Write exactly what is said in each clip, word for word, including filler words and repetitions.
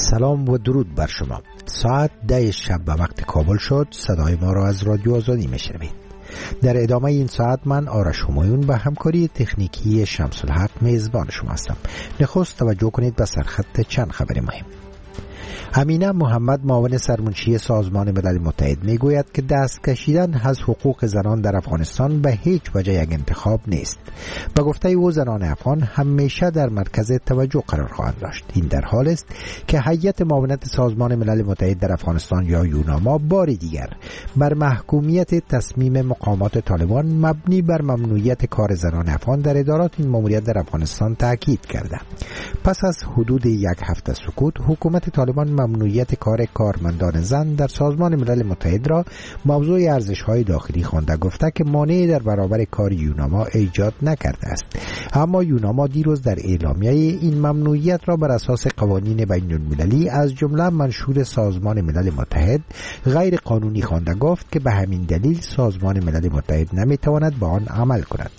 سلام و درود بر شما. ساعت ده شب به وقت کابل شد. صدای ما را از رادیو آزادی میشنوید. در ادامه این ساعت من آرش همایون به همکاری تکنیکی شمس الحق میزبان شما هستم. نخست توجه کنید به سرخط چند خبر مهم. امینه محمد معاون سرمنشی سازمان ملل متحد میگوید که دست کشیدن از حقوق زنان در افغانستان به هیچ وجه یک انتخاب نیست. به گفته او زنان افغان همیشه در مرکز توجه قرار خواهند داشت. این در حال است که هیئت معاونت سازمان ملل متحد در افغانستان یا یوناما بار دیگر بر محکومیت تصمیم مقامات طالبان مبنی بر ممنوعیت کار زنان افغان در ادارات این ماموریت در افغانستان تاکید کرده. پس از حدود یک هفته سکوت، حکومت طالبان ممنوعیت کار کارمندان زن در سازمان ملل متحد را موضوع ارزش‌های داخلی خوانده، گفته که مانعی در برابر کار یوناما ایجاد نکرده است. اما یوناما دیروز در اعلامیه این ممنوعیت را بر اساس قوانین بین‌المللی از جمله منشور سازمان ملل متحد غیر قانونی خوانده، گفت که به همین دلیل سازمان ملل متحد نمی‌تواند به آن عمل کند.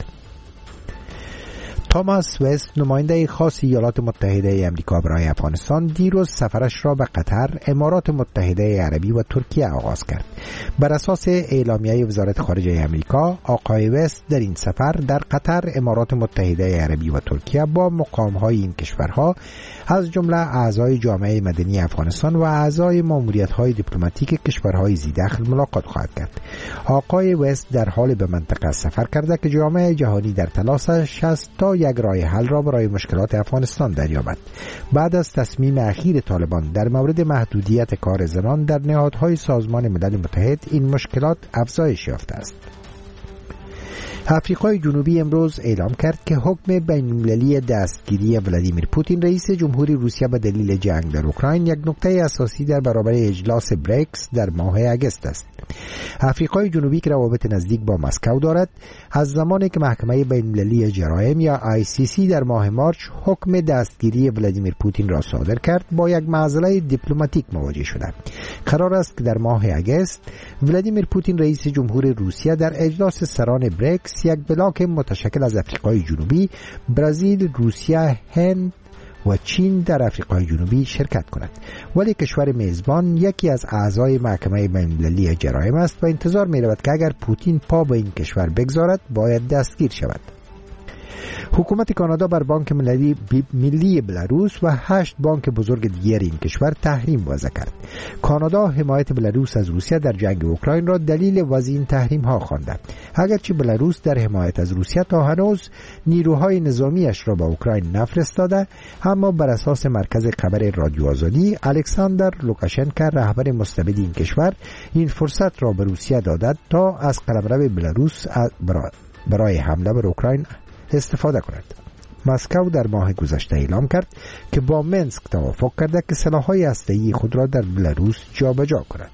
توماس وست، نماینده خاص ایالات متحده آمریکا برای افغانستان، دیروز سفرش را به قطر، امارات متحده عربی و ترکیه آغاز کرد. بر اساس اعلامیه وزارت خارجه آمریکا، آقای وست در این سفر در قطر، امارات متحده عربی و ترکیه با مقام‌های این کشورها از جمله اعضای جامعه مدنی افغانستان و اعضای ماموریت‌های دیپلماتیک کشورهای ذی‌دخل ملاقات خواهد کرد. آقای وست در حال به منطقه سفر کرده که جامعه جهانی در تلاش است تا یک راه حل را برای مشکلات افغانستان دریابد. بعد از تصمیم اخیر طالبان در مورد محدودیت کار زنان در نهادهای سازمان ملل متحد، این مشکلات افزایش یافته است. آفریقای جنوبی امروز اعلام کرد که حکم بین‌المللی دستگیری ولادیمیر پوتین رئیس جمهوری روسیه به دلیل جنگ در اوکراین یک نکته اساسی در برابر اجلاس بریکس در ماه اگست است. آفریقای جنوبی که روابط نزدیک با مسکو دارد، از زمانی که محکمه بین‌المللی جرایم یا آی سی سی در ماه مارچ حکم دستگیری ولادیمیر پوتین را صادر کرد، با یک معضله دیپلماتیک مواجه شده. قرار است که در ماه اگست ولادیمیر پوتین رئیس جمهوری روسیه در اجلاس سران بریکس، یک بلاک متشکل از آفریقای جنوبی، برزیل، روسیه، هند و چین در آفریقای جنوبی شرکت کند. ولی کشور میزبان یکی از اعضای محکمه بین‌المللی جرایم است و انتظار می رود که اگر پوتین پا به این کشور بگذارد باید دستگیر شود. حکومت کانادا بر بانک ملی ملی بلاروس و هشت بانک بزرگ دیگر این کشور تحریم وضع کرد. کانادا حمایت بلاروس از روسیه در جنگ اوکراین را دلیل وضع این تحریم ها خوانده. اگرچه بلاروس در حمایت از روسیه تا هنوز نیروهای نظامیش را به اوکراین نفرستاده، اما بر اساس مرکز خبر رادیو آزادی، الکساندر لوکاشنکو رهبر مستبد این کشور این فرصت را به روسیه داده تا از قلمرو بلاروس برای حمله بر اوکراین استفاده کند. مسکو در ماه گذشته اعلام کرد که با منسک توافق کرده که سلاح‌های هسته‌ای خود را در بلاروس جابجا کند.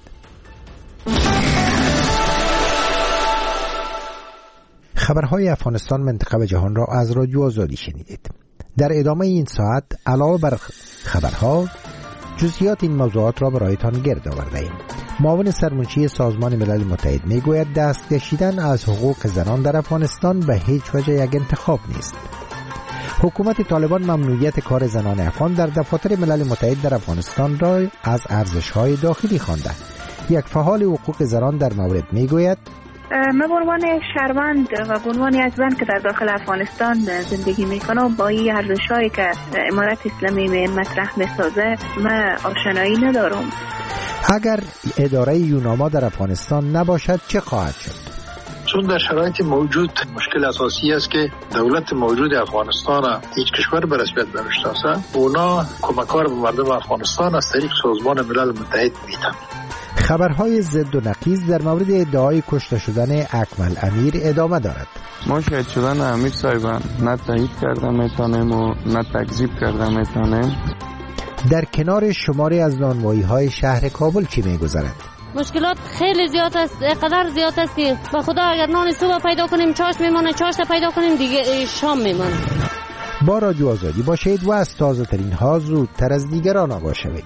خبرهای افغانستان، منطقه و جهان را از رادیو آزادی شنیدید. در ادامه این ساعت علاوه بر خبرها، جزئیات این موضوعات را برایتان گرد آورده‌ایم. معاون سرمنشی سازمان ملل متحد میگوید دست کشیدن از حقوق زنان در افغانستان به هیچ وجه یک انتخاب نیست. حکومت طالبان ممنوعیت کار زنان افغان در دفاتر ملل متحد در افغانستان را از ارزش‌های داخلی خوانده. یک فعال حقوق زنان در مورد میگوید من به عنوان شهروند و به عنوان یک زن که در داخل افغانستان زندگی میکنم، با این ارزش‌هایی که امارت اسلامی مطرح میسازه من آشنایی ندارم. اگر اداره یوناما در افغانستان نباشد چه خواهد شد؟ چون در شرایط موجود مشکل اساسی است که دولت موجود افغانستان هیچ کشور به رسمیت نمیشناسه، اونا کمکار به مردم افغانستان از طریق سازمان ملل متحد میدن. خبرهای ضد و نقیض در مورد ادعای کشته شدن اکمل امیر ادامه دارد. ما شاید شدن امیر صاحبان نه تایید کرده میتونیم و نه تکذیب کرده میتونیم. در کنار شماری از نانوایی‌های شهر کابل چی می‌گذرد؟ مشکلات خیلی زیاد است، قدر زیاد است که با خدا اگر نان صبح پیدا کنیم چاش میمونه، چاش پیدا کنیم دیگه شام میمونه. با رادیو آزادی باشید و از تازه ترین ها زودتر از دیگران آگاه شوید.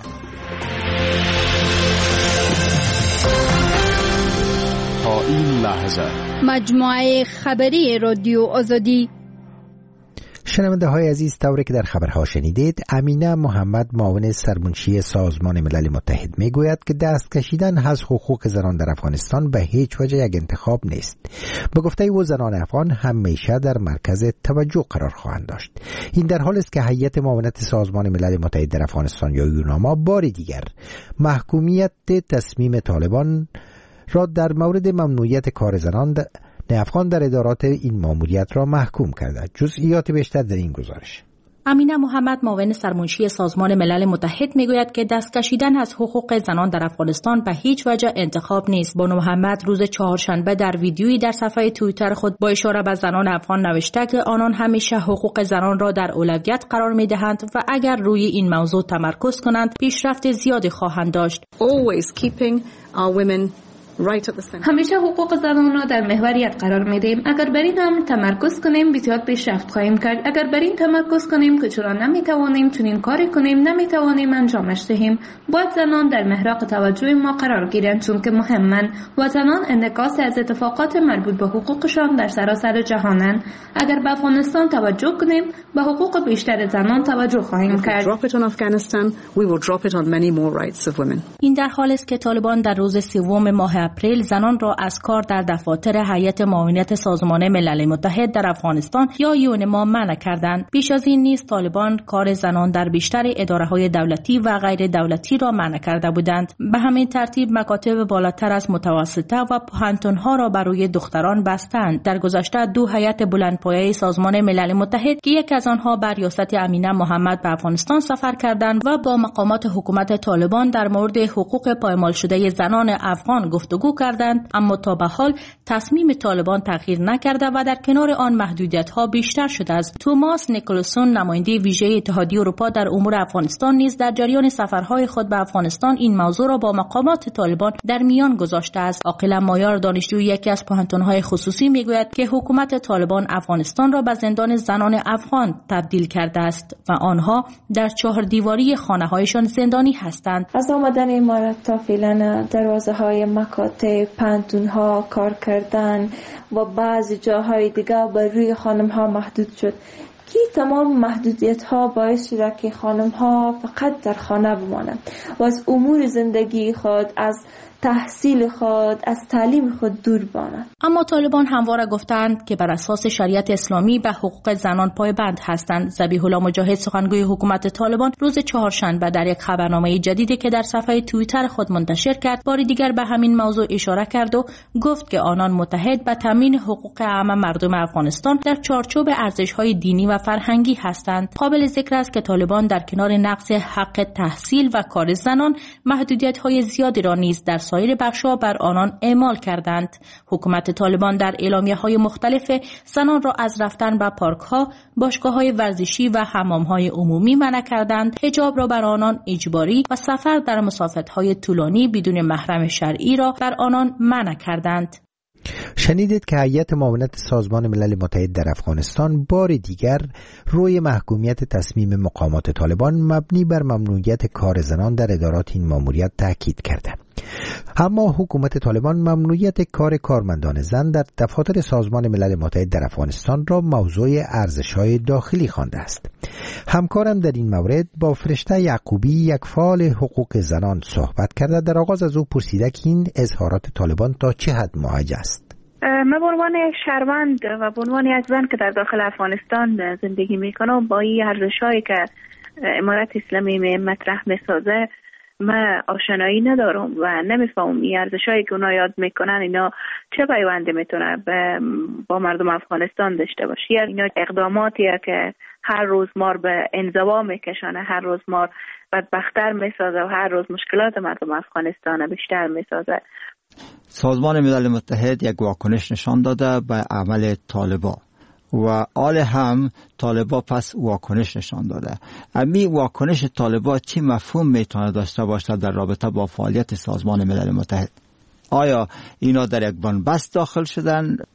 تا این لحظه مجموعه خبری رادیو آزادی شنونده های عزیز، طوری که در خبرها شنیدید، امینه محمد معاون سرمنشی سازمان ملل متحد می گوید که دست کشیدن از حقوق زنان در افغانستان به هیچ وجه یک انتخاب نیست. به گفته او زنان افغان همیشه در مرکز توجه قرار خواهند داشت. این در حالی است که هیئت معاونت سازمان ملل متحد در افغانستان یا یوناما بار دیگر محکومیت تصمیم طالبان را در مورد ممنوعیت کار زنان افغان در ادارات این ماموریت را محکوم کرده. جزئیات بیشتر در این گزارش. امینه محمد معاون سرمنشی سازمان ملل متحد میگوید که دست کشیدن از حقوق زنان در افغانستان به هیچ وجه انتخاب نیست. بانو محمد روز چهارشنبه در ویدیویی در صفحه توییتر خود با اشاره به زنان افغان نوشته که آنان همیشه حقوق زنان را در اولویت قرار میدهند و اگر روی این موضوع تمرکز کنند پیشرفت زیادی خواهند داشت. Always keeping our women Right همیشه حقوق زنان را در محوریت قرار میدیم. اگر بر این امر تمرکز کنیم بسیار پیشرفت خواهیم کرد. اگر بر این تمرکز کنیم که چرا نمیتوانیم چنین کاری کنیم، نمیتوانیم انجامش دهیم، باید زنان در محراق توجه ما قرار گیرند، چون که مهمن و زنان انعکاس از اتفاقات مربوط به حقوقشان در سراسر جهانند. اگر به افغانستان توجه کنیم به حقوق بیشتر زنان توجه خواهیم کرد. این در حالی است که طالبان در روز سوم ماه اپریل زنان را از کار در دفاتر هیئت معاونت سازمان ملل متحد در افغانستان یا یونما منع کردند. بیش از این نیز طالبان کار زنان در بیشتر اداره‌های دولتی و غیر دولتی را منع کرده بودند. به همین ترتیب مکاتب بالاتر از متوسطه و پوهنتون‌ها را برای دختران بستند. در گذشته دو هیئت بلندپایه سازمان ملل متحد که یک از آنها بر ریاست امینه محمد به افغانستان سفر کردند و با مقامات حکومت طالبان در مورد حقوق پایمال شده زنان افغان گفت گفتگو کردند، اما تا به حال تصمیم طالبان تغییر نکرده و در کنار آن محدودیت‌ها بیشتر شده است. توماس نیکلسون نماینده ویژه اتحادیه اروپا در امور افغانستان نیز در جریان سفرهای خود به افغانستان این موضوع را با مقامات طالبان در میان گذاشته است. عاقله مایار دانشجوی یکی از پوهنتون‌های خصوصی میگوید که حکومت طالبان افغانستان را به زندان زنان افغان تبدیل کرده است و آنها در چهار دیواری خانه‌هایشان زندانی هستند. از آمدن امارات تا فعلا دروازه‌های مکاتب، پانتون‌ها کار کردن و بعضی جاهای دیگه بر روی خانم‌ها محدود شد. کی تمام محدودیت‌ها باعث شده که خانم‌ها فقط در خانه بمانند و از امور زندگی خود، از تحصیل خود، از تعلیم خود دور بمانند. اما طالبان همواره گفتند که بر اساس شریعت اسلامی به حقوق زنان پایبند هستند. ذبیح الله مجاهد سخنگوی حکومت طالبان روز چهارشنبه در یک خبرنامه جدیدی که در صفحه توییتر خود منتشر کرد بار دیگر به همین موضوع اشاره کرد و گفت که آنان متحد به تامین حقوق عام مردم افغانستان در چارچوب ارزش‌های دینی و فرهنگی هستند. قابل ذکر است که طالبان در کنار نقض حق تحصیل و کار زنان محدودیت‌های زیادی را نیز در سایر بخش‌ها بر آنان اعمال کردند. حکومت طالبان در اعلامیه‌های مختلف زنان را از رفتن به پارک‌ها، باشگاه‌های ورزشی و حمام‌های عمومی منع کردند، حجاب را بر آنان اجباری و سفر در مسافت‌های طولانی بدون محرم شرعی را بر آنان منع کردند. شنیدید که هیئت معاونت سازمان ملل متحد در افغانستان بار دیگر روی محکومیت تصمیم مقامات طالبان مبنی بر ممنوعیت کار زنان در ادارات این ماموریت تاکید کرده. اما حکومت طالبان ممنوعیت کار کارمندان زن در دفاتر سازمان ملل متحد در افغانستان را موضوع ارزش‌های داخلی خوانده است. همکارم در این مورد با فرشته یعقوبی، یک فعال حقوق زنان، صحبت کرده. در آغاز از او پرسیده که این اظهارات طالبان تا چه حد موجه است. من به عنوان شهروند و به عنوان یک زن که در داخل افغانستان زندگی میکنم با این ارزش‌هایی که امارت اسلامی مطرح میسازه من آشنایی ندارم و نمیفهمم این ارزش‌هایی که اونا یاد میکنن اینا چه پیوندی میتونه با مردم افغانستان داشته باشه. اینا اقداماتیه که هر روز ما به انزوا میکشانه، هر روز ما بدبخت‌تر میسازه و هر روز مشکلات مردم افغانستان بیشتر میسازه. سازمان ملل متحد یک واکنش نشان داده به عمل طالبان و آل هم طالبان پس واکنش نشان داده. امی واکنش طالبان چی مفهوم میتونه داشته باشه در رابطه با فعالیت سازمان ملل متحد؟ آیا اینا در یک بنبست داخل شدن؟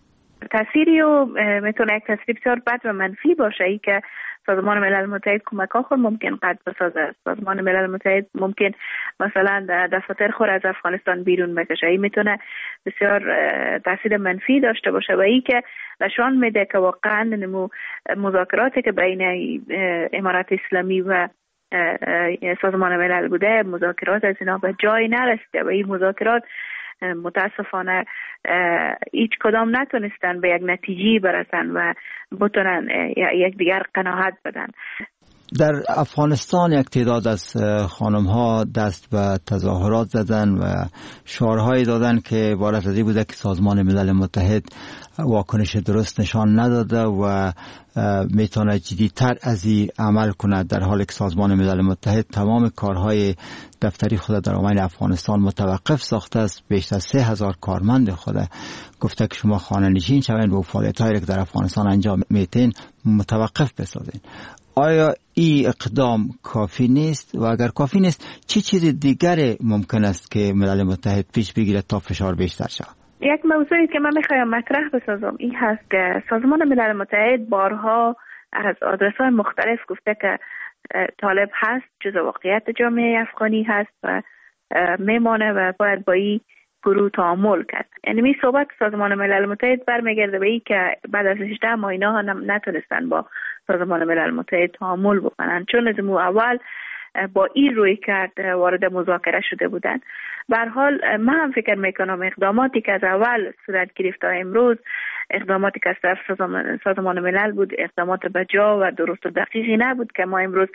تأثیری و میتونه یک تأثیر بسیار بد و منفی باشه. ای که سازمان ملل متحد کمک ها خود ممکن قد بسازه. سازمان ملل متحد ممکن مثلا دفاتر خود از افغانستان بیرون بکشه. این میتونه بسیار تاثیر منفی داشته باشه و ای که نشان میده که واقعا نمو مذاکراتی که بین امارات اسلامی و سازمان ملل بوده، مذاکرات از اینا به جای نرسیده و این مذاکرات متاسفانه هیچ کدام نتونستن به یک نتیجه برسن و بتونن یک دیگر قناعت بدن. در افغانستان یک تعداد از خانم ها دست به تظاهرات زدن و شعارهایی دادن که عبارت از این بوده که سازمان ملل متحد واکنش درست نشان نداده و میتونه جدیدتر از این عمل کند، در حالی که سازمان ملل متحد تمام کارهای دفتری خود در امین افغانستان متوقف ساخته است. بیشتر از سه هزار کارمند خود گفته که شما خانه نشین شوین و فعالیت‌هایی که در افغانستان انجام میتین متوقف بسازین. آیا این اقدام کافی نیست و اگر کافی نیست چه چیز دیگری ممکن است که ملل متحد پیش بگیرد تا فشار بیشتر شود؟ یک موضوعی که من میخوایم مطرح بسازم این هست که سازمان ملل متحد بارها از آدرس‌های مختلف گفته که طالب هست، جزء واقعیت جامعه افغانی هست و میمانه و باید با این گروه تعامل کرد. یعنی می صحبت سازمان ملل متحد برمیگرده به این که بعد از هجده ماه اینا نتونستن با سازمان ملل متحد تعامل بکنن، چون از اول با این روی کرد وارد مذاکره شده بودن. به هر حال من هم فکر میکنم اقداماتی که از اول صورت گرفت تا امروز، اقداماتی که از طرف سازمان ملل بود اقدامات بجا و درست و دقیقی نبود که ما امروز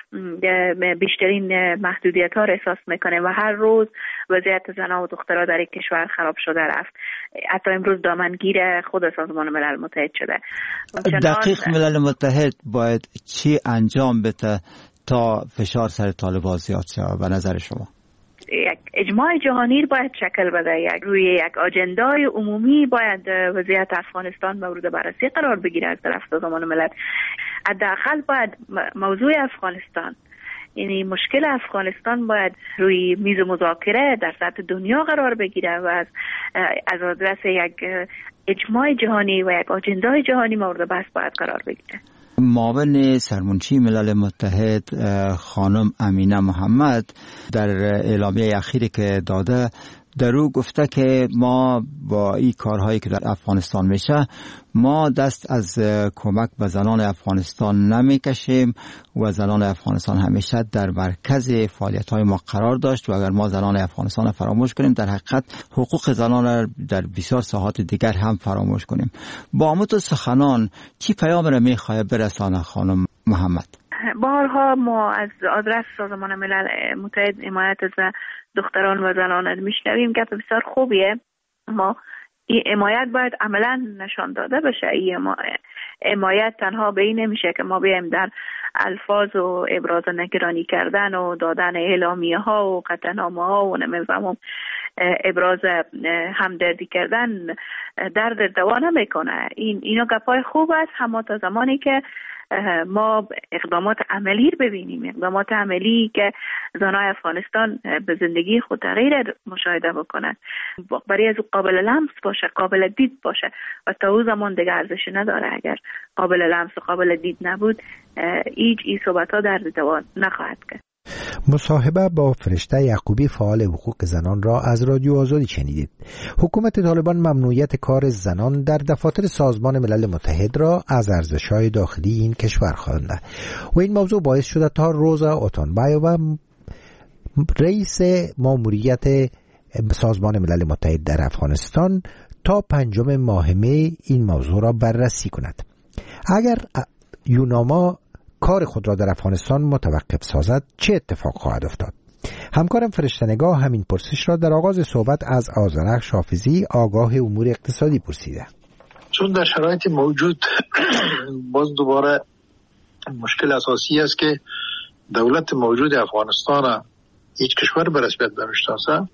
بیشترین محدودیت ها را احساس میکنیم و هر روز وضعیت زنان و دخترها در کشور خراب شده رفت. حتی امروز دامنگیر خود سازمان ملل متحد شده. دقیق ملل متحد باید چی انجام بده تا فشار سر طالبان زیاد شود به نظر شما؟ یک اجماع جهانی باید شکل بده، یک روی یک آجندای عمومی باید وضعیت افغانستان مورد بررسی قرار بگیره از طرف سازمان ملل. حداقل باید موضوع افغانستان، یعنی مشکل افغانستان باید روی میز مذاکره در سطح دنیا قرار بگیره و از از آدرس یک اجماع جهانی و یک آجندای جهانی مورد بحث باید قرار بگیره. معاون سرمنشی ملل متحد خانم امینه محمد در اعلامیه اخیری که داده در او گفته که ما با این کارهایی که در افغانستان میشه ما دست از کمک به زنان افغانستان نمیکشیم و زنان افغانستان همیشه در مرکز فعالیت‌های ما قرار داشت و اگر ما زنان افغانستان فراموش کنیم در حقیقت حقوق زنان را در بسیار ساحات دیگر هم فراموش کنیم. با همون سخنان چی پیام را میخواد برسانه خانم محمد؟ بارها ما از آدرس سازمان ملل متحد حمایت از دختران و زنان میشنویم که بسیار خوبیه، ما این حمایت باید عملا نشان داده بشه. این حمایت تنها به این نمیشه که ما بیایم در الفاظ و ابراز نگرانی کردن و دادن اعلامیه ها و قطعنامه ها و نمیفهمم ابراز همدردی کردن درد دوا نمیکنه. این اینا گپای خوب است، اما تا زمانی که ما اقدامات عملی رو ببینیم، اقدامات عملی که زنای افغانستان به زندگی خود تغییر مشاهده بکنن، برای از قابل لمس باشه، قابل دید باشه و تا او زمان دیگه ارزش نداره. اگر قابل لمس و قابل دید نبود هیچ این صحبت ها در دوا نخواهد کرد. مصاحبه با فرشته یعقوبی فعال حقوق زنان را از رادیو آزادی شنیدید. حکومت طالبان ممنوعیت کار زنان در دفاتر سازمان ملل متحد را از ارزش‌های داخلی این کشور خوانده و این موضوع باعث شده تا روزا اوتانبایووا رئیس ماموریت سازمان ملل متحد در افغانستان تا پنجم ماه می این موضوع را بررسی کند. اگر یوناما کار خود را در افغانستان متوقف سازد چه اتفاق خواهد افتاد؟ همکارم فرشته‌نگاه همین پرسش را در آغاز صحبت از آذرخش حافظی آگاه امور اقتصادی پرسیده. چون در شرایط موجود باز دوباره مشکل اساسی است که دولت موجود افغانستان هیچ کشور به رسمیت نمیشناسه،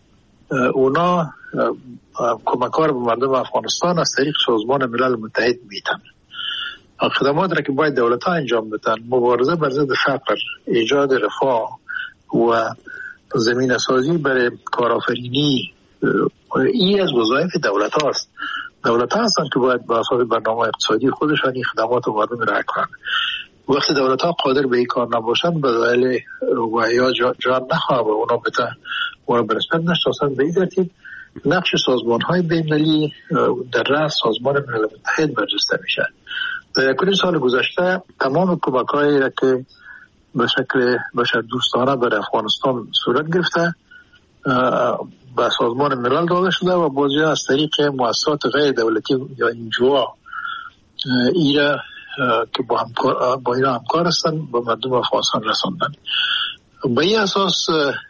اونا کمکار به مردم افغانستان از طریق سازمان ملل متحد میتن. خدمات را که باید دولت ها انجام بدن، مبارزه بر ضد فقر، ایجاد رفاه و زمینه سازی برای کارآفرینی، این از وظایف دولت هاست. دولت ها هستند که باید با اساس برنامه اقتصادی خودشان این خدمات مردم را کنند. وقتی دولت ها قادر به این کار نباشند به دلیل و یا جان نخواهد و اونا بتا اونا برسپت نشناسند، به این ترتیب نقش سازمان های بین‌المللی در رأس سازمان ملل متحد برجسته میشه. در یکونیم سال گذشته تمام کمک هایی را که به شکل بشر دوستانه برای افغانستان صورت گرفته به سازمان ملل داده شده و بازی از طریق مؤسسات غیر دولتی یا انجوها ایره که با, همکار با اینا همکار هستند به مردم افغانستان رساندن. به این اساس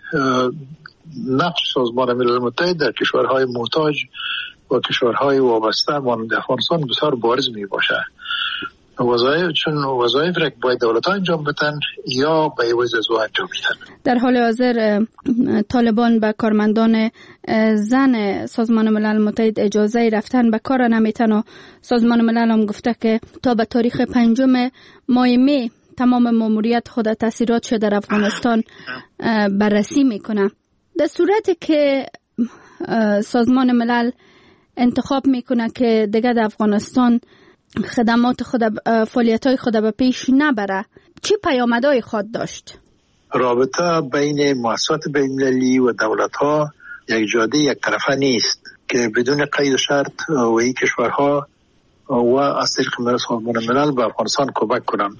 نقش سازمان ملل متحد در کشورهای محتاج و کشورهای وابسته مانند افغانستان بسیار بارز می باشه. وظایف چون وظایف را باید دولت ها انجام بدن یا به عوض از او انجام میدن. در حال حاضر طالبان به کارمندان زن سازمان ملل متحد اجازه رفتن به کار نمیتن و سازمان ملل هم گفته که تا به تاریخ پنجم ماه می تمام ماموریت خود تاثیراتش در افغانستان بررسی میکنه. در صورتی که سازمان ملل انتخاب میکنه که دیگه در افغانستان خدمات خود فعالیت‌های خود به پیش نبره، چه پیامدهای خود داشت؟ رابطه بین مؤسسات بین‌المللی و دولت‌ها یک جاده یک طرفه نیست که بدون قید و شرط و این کشورها و از طریق سازمان ملل به افغانستان کمک کنند.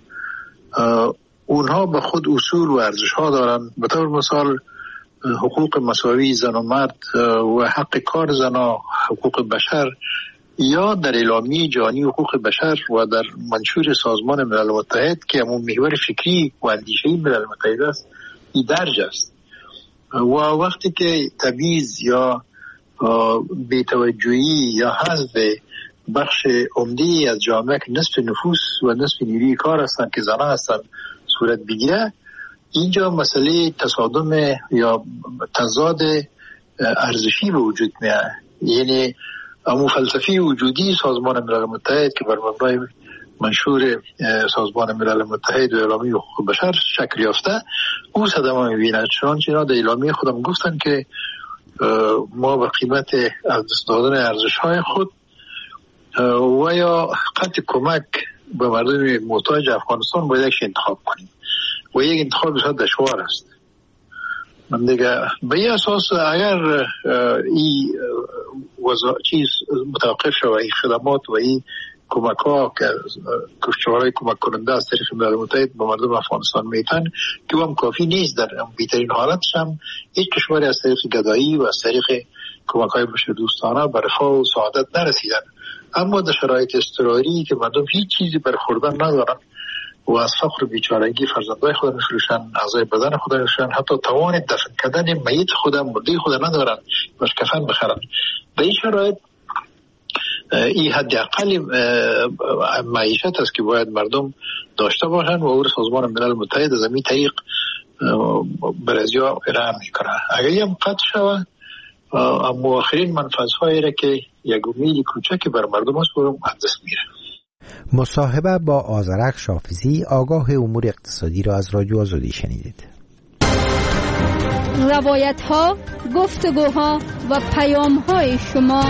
اونها به خود اصول و ارزش‌ها دارند. به طور مثال حقوق مساوی زن و مرد و حق کار زنان، حقوق بشر، یا در اعلامیه جهانی حقوق بشر و در منشور سازمان ملل متحد که همون محور فکری و اندیشه‌ای ملل متحد است این درج است. و وقتی که تبعیض یا بی‌توجهی یا حذف بخش عمده از جامعه که نصف نفوس و نصف نیروی کار هستند که زنان هستند صورت بگیره، اینجا مسئله تصادم یا تضاد ارزشی به وجود میاد. یعنی امو فلسفی وجودی سازمان ملل متحد که بر مبنای منشور سازمان ملل متحد و اعلامیه حقوق بشر شکل یافته او صدمه میبیند. چنانچه اینا در اعلامیه خودم گفتن که ما به قیمت از دست دادن ارزش‌های خود و یا قطع کمک به مردم محتاج افغانستان باید یک انتخاب کنیم و یک انتخاب بسیار دشوار است. من دیگه به این اساس اگر این وضع چیز متوقف شود، این خدمات و این کمک ها که کشورهای کمک کننده از طریق ملل متحد به مردم افغانستان میتن که هم کافی نیست، در بهترین حالتش هم هیچ کشوری از طریق گدایی و از طریق کمک های بشر دوستانه به رفاه و سعادت نرسیدن. اما در شرایط اضطراری که مردم هیچ چیزی برخوردن ندارن و از فقر و بیچارگی فرزندای خود میفروشن، اعضای بدن خود میفروشن، حتی توان دفن کردن میت خود مرده خود ندارن باش کفن بخرن. به این شرایط این حداقل معیشت است که باید مردم داشته باشن و او سازمان ملل متحد از این طریق برازیا ارائه میکنه. اگر هم قطع شود اما آخرین منفعت‌هایی را که یک امید کوچکی بر مردم است رو از دست میره. مصاحبه با آذرخش شافزی آگاه امور اقتصادی را از رادیو آزادی شنیدید. روایت ها، گفتگوها و پیام های شما.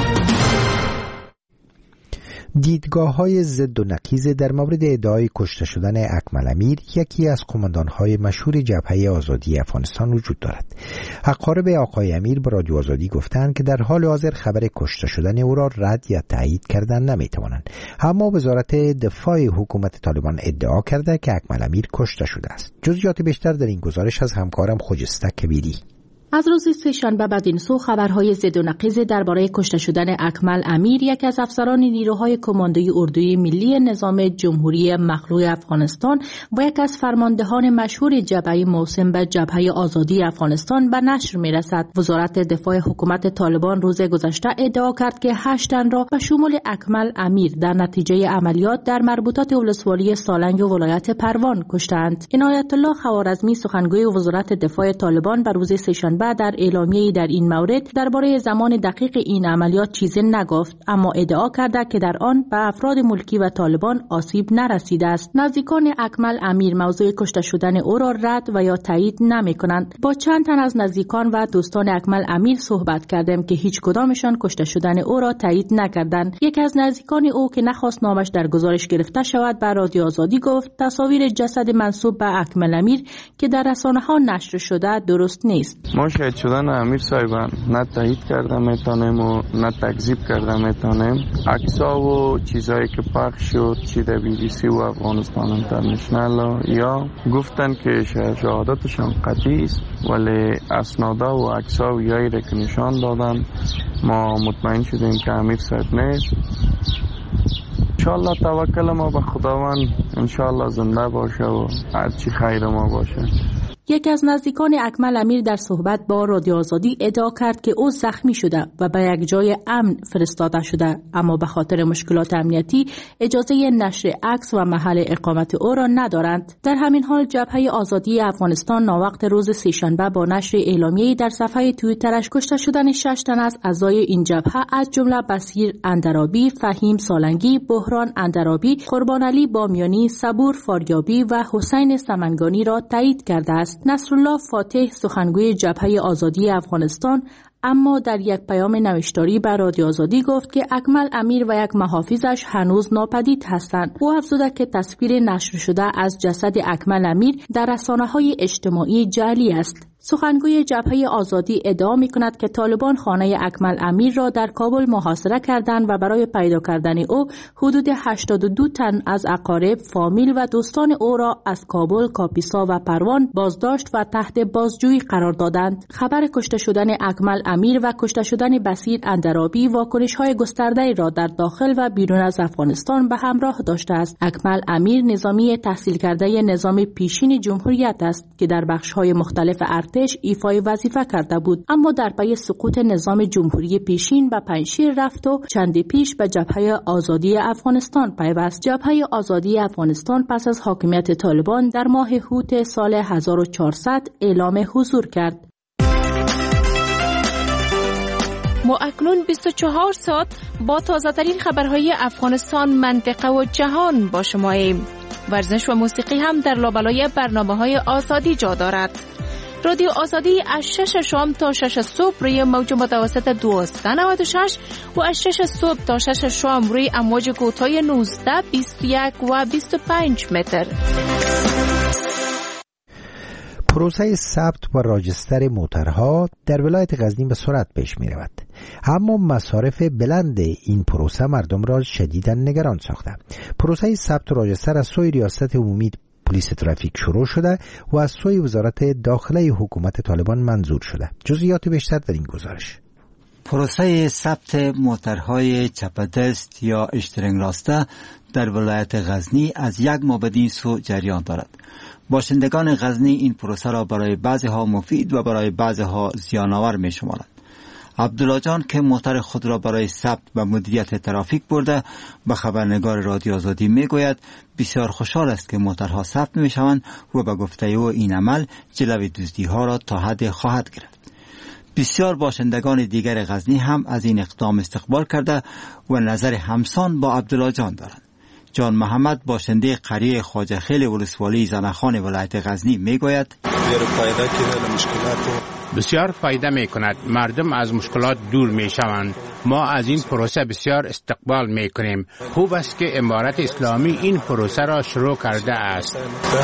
دیدگاه های ضد و نقیض در مورد ادعای کشته شدن اکمل امیر، یکی از قماندان های مشهور جبهه آزادی افغانستان وجود دارد. اقارب آقای امیر به رادیو آزادی گفتند که در حال حاضر خبر کشته شدن او را رد یا تایید کردن نمیتوانند، اما وزارت دفاع حکومت طالبان ادعا کرده که اکمل امیر کشته شده است. جزئیات بیشتر در این گزارش از همکارم خجسته کبیری. از روز سه‌شنبه بدین سو خبرهای ضد و نقیض درباره کشته شدن اکمل امیر، یک از افسران نیروهای کماندوی اردوی ملی نظام جمهوری مخلوع افغانستان و یک از فرماندهان مشهور جبهه موسم به جبهه آزادی افغانستان به نشر می‌رسد. وزارت دفاع حکومت طالبان روز گذشته ادعا کرد که هشت تن را به شمول اکمل امیر در نتیجه عملیات در مربوطات ولسوالی سالنگ و ولایت پروان کشتند. عنایت الله خوارزمی سخنگوی وزارت دفاع طالبان به روز سه‌شنبه شنبه در اعلامیه‌ای در این مورد درباره زمان دقیق این عملیات چیزی نگفت، اما ادعا کرده که در آن به افراد ملکی و طالبان آسیب نرسیده است. نزدیکان اکمل امیر موضوع کشته شدن او را رد و یا تایید نمی‌کنند. با چند تن از نزدیکان و دوستان اکمل امیر صحبت کردیم که هیچ کدامشان کشته شدن او را تایید نکردند. یکی از نزدیکان او که نخواست نامش در گزارش گرفته شود به رادیو آزادی گفت تصاویر جسد منسوب به اکمل امیر که در رسانه‌ها نشر شده درست نیست. ما شاهد شدن امیر صاحبان نه تایید کردم میتونیم و نه تکذیب کردم میتونیم. عکس‌ها و چیزایی که پخش شد چی در بی بی سی و افغانستان اینترنشنال یا گفتن که شهادتشان قطعی است، ولی اسنادا و عکس‌ها و یایی را که نشان دادن ما مطمئن شدیم که امیر صاحب نیست. انشاءالله توکل ما به خداوند، انشاءالله زنده باشه و هرچی خیر ما باشه. یکی از نزدیکان اکمل امیر در صحبت با رادیو آزادی ادعا کرد که او زخمی شده و به یک جای امن فرستاده شده، اما به خاطر مشکلات امنیتی اجازه نشر عکس و محل اقامت او را ندارند. در همین حال جبهه آزادی افغانستان ناوقت روز سه‌شنبه با نشر اعلامیه‌ای در صفحه توییترش کشته شدن شش تن از اعضای این جبهه از جمله بصیر اندرابی، فهیم سالنگی، بحران اندرابی، قربان علی بامیانی، صبور فاریابی و حسین سمنگانی را تایید کرده است. نصرالله فاتح سخنگوی جبهه آزادی افغانستان اما در یک پیام نوشتاری به رادیو آزادی گفت که اکمل امیر و یک محافظش هنوز ناپدید هستند. او افزوده که تصویر نشر شده از جسد اکمل امیر در رسانه‌های اجتماعی جعلی است. سخنگوی جبهه آزادی ادعا می‌کند که طالبان خانه اکمل امیر را در کابل محاصره کردند و برای پیدا کردن او حدود هشتاد و دو تن از اقارب، فامیل و دوستان او را از کابل، کاپیسا و پروان بازداشت و تحت بازجویی قرار دادند. خبر کشته شدن اکمل امیر و کشته شدن بصیر اندرابی واکنش‌های گسترده‌ای را در داخل و بیرون از افغانستان به همراه داشته است. اکمل امیر نظامی تحصیل کرده نظام پیشین جمهوریت است که در بخش‌های مختلف ارتش ایفای وظیفه کرده بود، اما در پی سقوط نظام جمهوری پیشین به پنجشیر رفت و چندی پیش به جبهه آزادی افغانستان پیوست. جبهه آزادی افغانستان پس از حاکمیت طالبان در ماه هوت سال هزار و چهارصد اعلام حضور کرد. ما اکنون بیست و چهار ساعت با تازه ترین خبرهای افغانستان، منطقه و جهان با شماییم. ورزش و موسیقی هم در لابلای برنامه‌های آزادی جا دارد. رادیو آزادی از شش شام تا شش صبح روی موج متوسط دویست و نود و شش و از شش صبح تا شش شام روی امواج کوتاه نوزده، بیست و یک و بیست و پنج متر. پروسه ثبت و راجستر موترها در ولایت غزنی به سرعت پیش می رود، اما مصارف بلند این پروسه مردم را شدیداً نگران ساخته. پروسه ثبت و راجستر از سوی ریاست عمومی پلیس ترافیک شروع شده و از سوی وزارت داخله حکومت طالبان منظور شده. جزئیات بیشتر در این گزارش. پروسه ثبت موترهای چپدست یا اشترنگ راسته در ولایت غزنی از یک ماه بدین سو جریان دارد. باشندگان غزنی این پروسه را برای بعضی ها مفید و برای بعضی ها زیانآور می شمارند. عبدالله جان که موتر خود را برای ثبت و مدیریت ترافیک برده به خبرنگار رادیو آزادی می گوید بسیار خوشحال است که موترها ثبت می شوند و به گفته او این عمل جلوی دزدی ها را تا حد خواهد گرفت. بسیار باشندگان دیگر غزنی هم از این اقدام استقبال کرده و نظر همسان با عبدالله جان دارند. جان محمد باشنده قریه خواجه خیل ولسوالی زنخان ولایت غزنی می گوید بسیار فایده می کند. مردم از مشکلات دور می شوند. ما از این پروسه بسیار استقبال می کنیم. خوب است که امارت اسلامی این پروسه را شروع کرده است.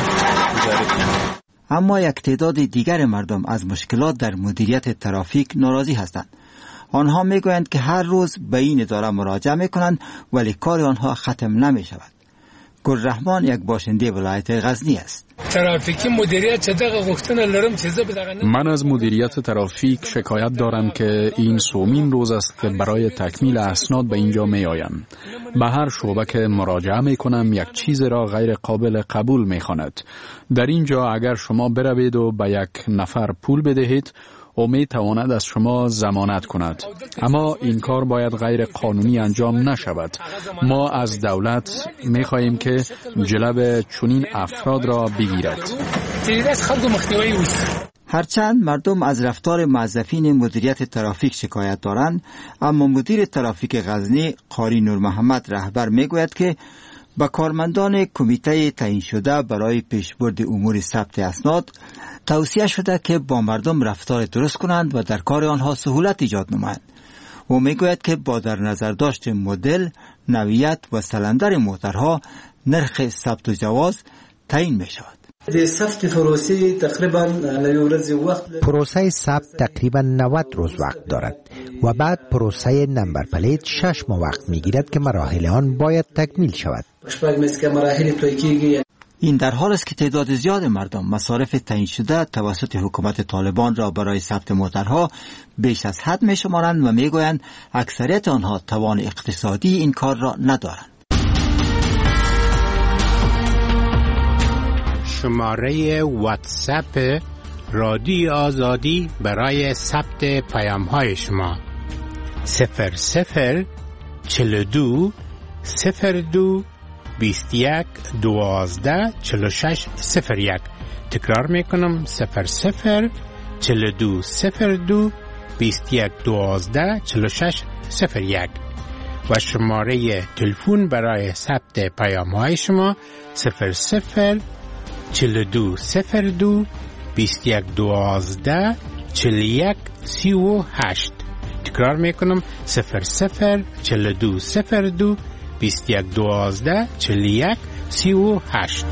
اما یک تعداد دیگر مردم از مشکلات در مدیریت ترافیک ناراضی هستند. آنها می گویند که هر روز به این اداره مراجعه می کنند ولی کار آنها ختم نمی شود. گل رحمان یک باشنده ولایت غزنی است. ترافیکی مدیریت چه دقیقه غوښتنه لرم چې زه به دغه من از مدیریت ترافیک شکایت دارم که این سومین روز است که برای تکمیل اسناد به اینجا می آیم. به هر شعبه که مراجعه می کنم یک چیز را غیر قابل قبول می خواند. در اینجا اگر شما بروید و به یک نفر پول بدهید او می تواند از شما ضمانت کند، اما این کار باید غیر قانونی انجام نشود. ما از دولت می خواهیم که جلب چنین افراد را بگیرد. هرچند مردم از رفتار موظفین مدیریت ترافیک شکایت دارند، اما مدیر ترافیک غزنی قاری نور محمد رهبر میگوید که با کارمندان کمیته تعیین شده برای پیشبرد امور ثبت اسناد توصیه شده که با مردم رفتار درست کنند و در کار آنها سهولت ایجاد نمایند. او میگوید که با در نظر داشت مدل، نوعیت و سلندر موترها نرخ ثبت و جواز تعیین می شود. پروسه تقریبا وقت پروسه ثبت تقریبا نود روز وقت دارد و بعد پروسه نمبر پلیت شش ماه وقت می گیرد که مراحل آن باید تکمیل شود. این در حال است که تعداد زیاد مردم مصارف تعیین شده توسط حکومت طالبان را برای ثبت موترها بیش از حد می شمارند و می گویند اکثریت آنها توان اقتصادی این کار را ندارند. شماره واتساپ رادیو آزادی برای ثبت پیام های شما صفر صفر چل دو صفر دو بیست یک دوازده چل شش صفر یک. تکرار میکنم صفر صفر چل دو صفر دو بیست یک دوازده چل شش صفر یک و شماره تلفن برای ثبت پیام های شما صفر صفر چل دو صفر دو بیست یک دوازده چل یک سی و هشت. تکرار میکنم صفر صفر چل دو صفر دو بیست یک دوازده چل یک سی و هشت.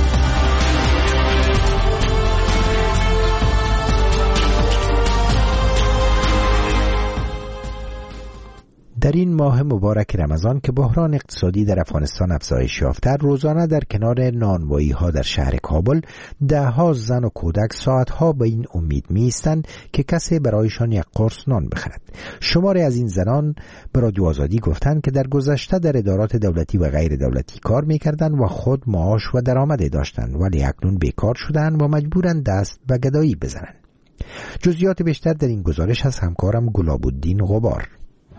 در این ماه مبارک رمضان که بحران اقتصادی در افغانستان افزایش یافته، روزانه در کنار نانوایی ها در شهر کابل ده ها زن و کودک ساعت ها به این امید می ایستند که کسی برایشان یک قرص نان بخرد. شماری از این زنان به رادیو آزادی گفتند که در گذشته در ادارات دولتی و غیر دولتی کار می کردند و خود معاش و درآمدی داشتند، ولی اکنون بیکار شدند و مجبورند دست به گدایی بزنند. جزئیات بیشتر در این گزارش از همکارم گلاب‌الدین غبار.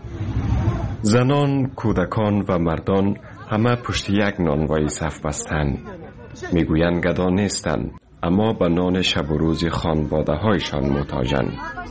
زنان، کودکان و مردان همه پشت یک نانوایی صف بستند. میگویند گدا نیستند، اما به نان شب و روز خانواده هایشان محتاجند.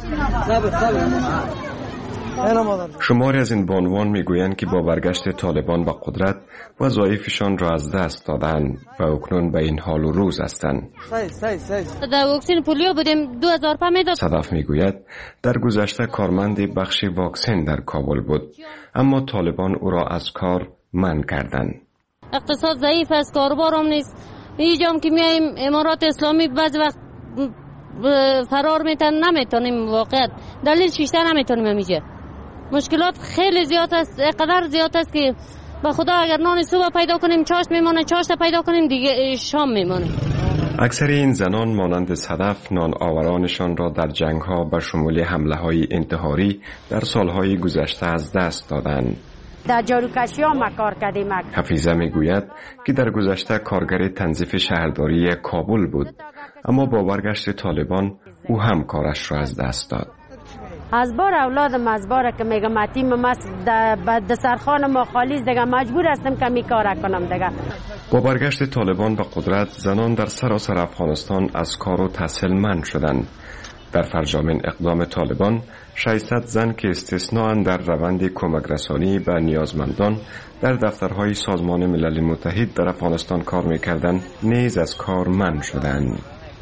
شماری از این بانوان میگویند که با برگشت طالبان به قدرت وظایفشان را از دست دادند و اکنون به این حال و روز هستند. در واکسن پولیو بودیم دو هزار پا میداد. صدف میگوید در گذشته کارمند بخش واکسن در کابل بود، اما طالبان او را از کار منع کردند. اقتصاد ضعیف است، کاروبار هم نیست. اینجام که میایم امارات اسلامی بعض وقت فرار میتن نمیتونیم، واقعا دلیل شیشته نمیتونیم اینجا. مشکلات خیلی زیاد است، قدر زیاد است که به خدا اگر نان صبح پیدا کنیم چاشت میمونه، چاشت پیدا کنیم دیگه شام میمونه. اکثر این زنان مانند صدف نان آورانشان را در جنگ ها به شمول حمله های انتحاری در سالهای گذشته از دست دادند. در جاروکشی ها ما کار کردیم. حفیظه میگوید که در گذشته کارگر تنظیف شهرداری کابل بود، اما با برگشت طالبان او هم کارش را از دست داد. از بار اولادم از بار که میگم متیم مست د سرخان ما خالی دیگه مجبور هستم که می کار کنم دیگه. با برگشت طالبان به قدرت زنان در سراسر افغانستان از کار و تحصیل منع شدند. در فرجامین اقدام طالبان ششصد زن که استثناء در روند کمک رسانی به نیازمندان در دفترهای سازمان ملل متحد در افغانستان کار میکردند نیز از کار منع شدند.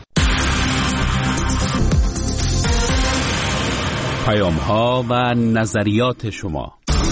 پیام ها و نظریات شما.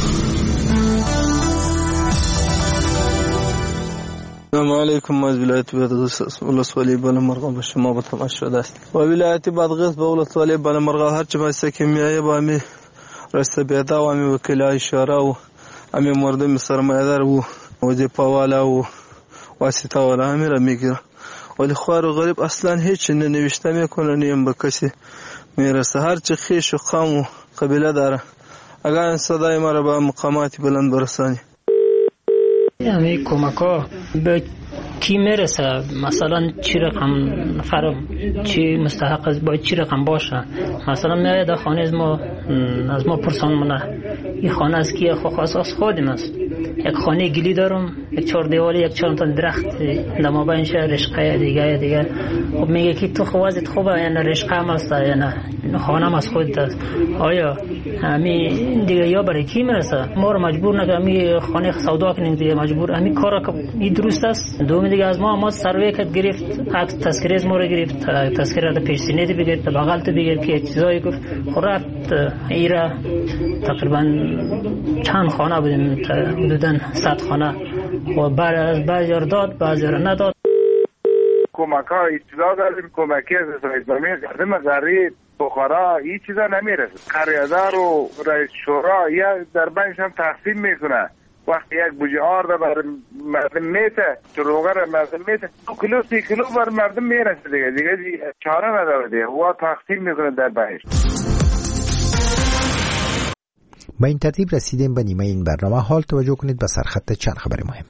السلام علیکم. از ولایت ولسوالی بالامرغا به شما به تماس شده است. و ولایت بادغیس به ولسوالی بالامرغا هر چه باشه که میایه با می رسته بیدا و می وکیلای شورا و امی مردم سرمایه‌دار و وظیفه والا و واسطه والا همه را میگیره، ولی خوار و غریب اصلا هیچ ننوشته میکنه، نیم به کسی میرسه. هر چه خیش و قوم و قبیله داره، اگر صدای ما را به مقامات بلند برسانی. یعنی کمکا به کی میرسه؟ مثلا چی رقم نفر چی مستحق است، باید چی رقم باشه؟ مثلا میاد در خانه از ما از ما پرسان منه این خانه از کی؟ خاص از خودم است. یک خانه گلی دارم، یک چهار دیواری، یک چند تا درخت در مابین شهر رشقه دیگه دیگه. خب میگه که تو خوازت خوبه یا نه رشقه هم است یا نه خانه هم از خودت است. آیا همین دیگه یا برای کی میرسه؟ ما رو مجبور نکنه همین خانه سودا کنیم دیگه، مجبور همین کارا که این درست است. دوم دیگه از ما ما سروی کت گرفت، عکس تذکره از ما رو گرفت، تذکره از پیش سینه دی بگیر، بغل تو بگیر که چیزایی گفت. خورت ایرا تقریبا چند خانه بودیم، حدوداً صد خانه و بعد از بعضی رو داد بعضی رو نداد. کمک ها اطلاع داریم، کمکی از اسلامی گردم غریب بخارا این چیزا نمیرسه. قریادار و رئیس شورا یا در بینش هم تقسیم میکنه. وقتی یک بوجه آرده بر مردم میته، چروغه را مردم میته، دو کیلو سی کیلو بر مردم میرسه دیگه دیگه چاره نداره دیگه و تقسیم میکنه در بینش. با این ترتیب رسیدیم به نیمه این برنامه. حال توجه کنید به سرخط چند خبر مهم.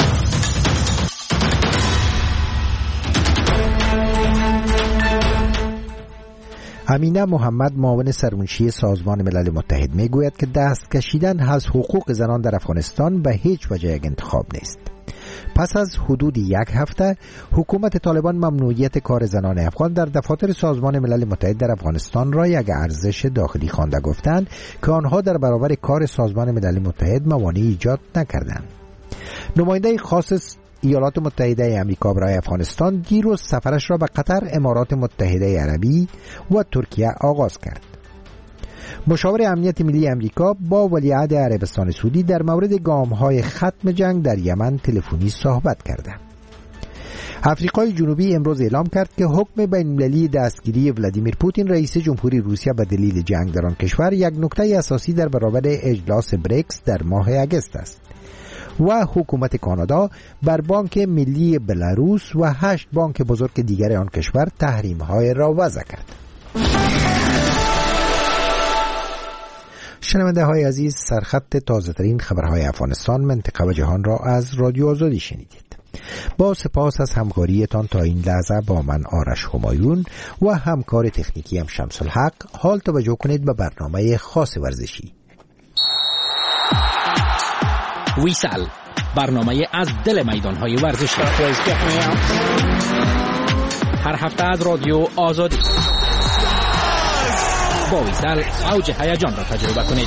امینه محمد معاون سرمنشی سازمان ملل متحد میگوید که دست کشیدن از حقوق زنان در افغانستان به هیچ وجه یک انتخاب نیست. پس از حدود یک هفته حکومت طالبان ممنوعیت کار زنان افغان در دفاتر سازمان ملل متحد در افغانستان را یک ارزش داخلی خوانده، گفتند که آنها در برابر کار سازمان ملل متحد موانعی ایجاد نکردند. نماینده خاص ایالات متحده آمریکا برای افغانستان دیروز سفرش را به قطر، امارات متحده عربی و ترکیه آغاز کرد. مشاور امنیت ملی آمریکا با ولیعهد عربستان سعودی در مورد گام‌های ختم جنگ در یمن تلفنی صحبت کرده. آفریقای جنوبی امروز اعلام کرد که حکم بین‌المللی دستگیری ولادیمیر پوتین رئیس جمهوری روسیه به دلیل جنگ در آن کشور یک نکته اساسی در برابر اجلاس بریکس در ماه اگست است. و حکومت کانادا بر بانک ملی بلاروس و هشت بانک بزرگ دیگر آن کشور تحریم‌های را وضع کرد. شنونده های عزیز، سرخط تازه ترین خبرهای افغانستان، منطقه و جهان را از رادیو آزادی شنیدید. با سپاس از همکاریتان تا این لحظه با من آرش همایون و همکار تکنیکی هم شمس الحق. حال توجه کنید به برنامه خاص ورزشی. ویسال، برنامه از دل میدان‌های ورزشی. هر هفته از رادیو آزادی. با ویسال اوج هیجان را تجربه کنید.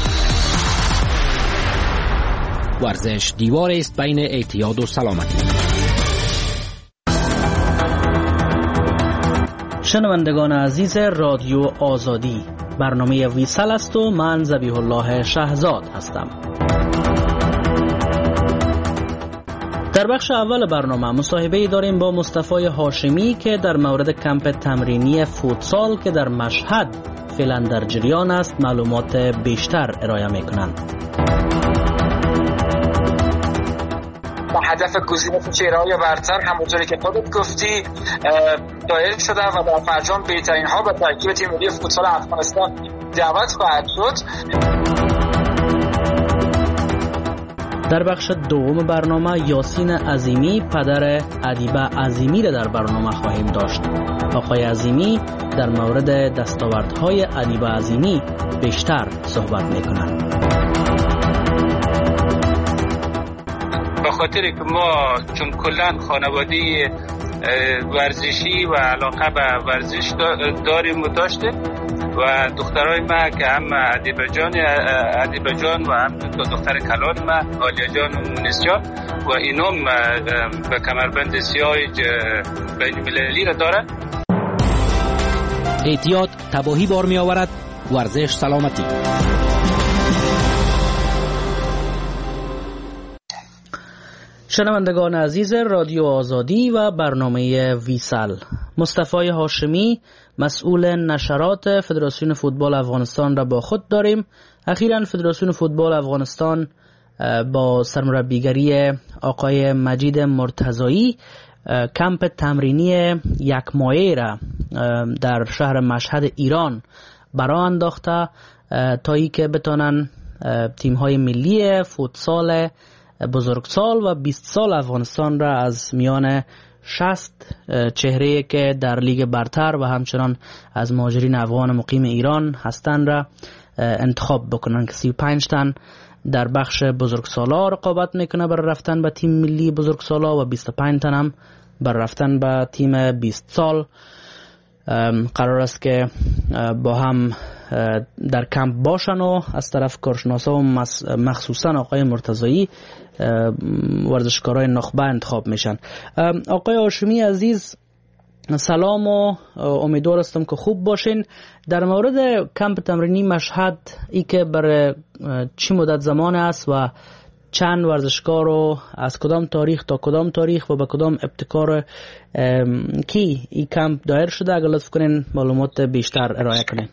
ورزش دیوار است بین اعتیاد و سلامتی. شنوندگان عزیز رادیو آزادی، برنامه ویسال است و من ذبیح الله شهزاد هستم. در بخش اول برنامه مصاحبه‌ای داریم با مصطفی هاشمی که در مورد کمپ تمرینی فوتسال که در مشهد فعلا در جریان است معلومات بیشتر ارائه می‌کنند. هدف گزینش چهره‌های برتر همونطوری که خودت گفتی دایر شده و در فرجام بهترین ها به ترکیب تیم ملی فوتسال افغانستان دعوت خواهد شد. در بخش دوم برنامه یاسین عظیمی پدر ادیبه عظیمی را در برنامه خواهیم داشت. آقای عظیمی در مورد دستاوردهای ادیبه عظیمی بیشتر صحبت می‌کنند. به خاطر که ما چون کلان خانواده ورزشی و علاقه به ورزش داریم و داشته و دخترای ما که هم ادیبه جان ادیبه جان و هم دو دختر کلان ما آلیا جان و مونس جان و اینام به کمربند سیاه بین المللی را دارن. اعتیاد تباهی بار می آورد، ورزش سلامتی. شنوندگان عزیز رادیو آزادی و برنامه ویسال، مصطفی هاشمی مسئول نشرات فدراسیون فوتبال افغانستان را با خود داریم. اخیراً فدراسیون فوتبال افغانستان با سرمربیگری آقای مجید مرتضایی کمپ تمرینی یک ماهه را در شهر مشهد ایران برا انداخته تا ای که بتانن تیم‌های ملی فوتسال بزرگسال و بیست سال افغانستان را از میان شصت چهره که در لیگ برتر و همچنان از مهاجرین افغان مقیم ایران هستند را انتخاب بکنن که سی و پنج تن در بخش بزرگسالا رقابت میکنه برای رفتن به تیم ملی بزرگسالا و بیست و پنج تن هم برای رفتن به تیم بیست سال. قرار است که با هم در کمپ باشن و از طرف کارشناسا و مخصوصا آقای مرتضایی ورزشکارای نخبه انتخاب میشن. آقای هاشمی عزیز سلام و امیدوار هستم که خوب باشین. در مورد کمپ تمرینی مشهد ای که برای چی مدت زمان است و چند ورزشکار رو از کدام تاریخ تا کدام تاریخ و به کدام ابتکار کی ای کمپ دایر شده، اگر لطف کنین معلومات بیشتر ارائه کنین.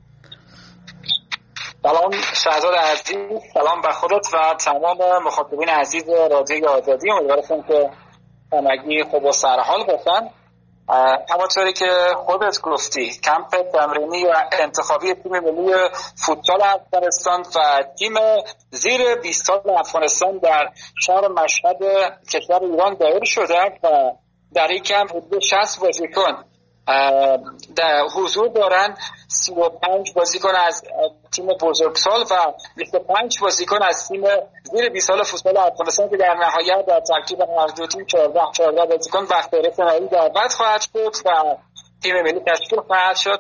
سلام شهزاد عزیز، سلام به خودت و تمام مخاطبین عزیز رادیو آزادی. امیدوارم که همگی خوب و سرحال باشن. همونطوری که خودت گفتی کمپ تمرینی و انتخابی تیم ملی فوتبال افغانستان و تیم زیر بیست سال افغانستان در شهر مشهد کشور ایران دایر شده و در این کمپ حدود شصت بازیکن در حضور دارن. سی و پنج بازیکن از تیم بزرگسال و بیست و پنج بازیکن از تیم زیر بیست سال فوتبال افغانستان که در نهایت در ترکیب هر دو تیم چهارده چهارده بازیکن بخت فینالی دعوت خواهد شد و تیم ملی تشکیل خواهد شد.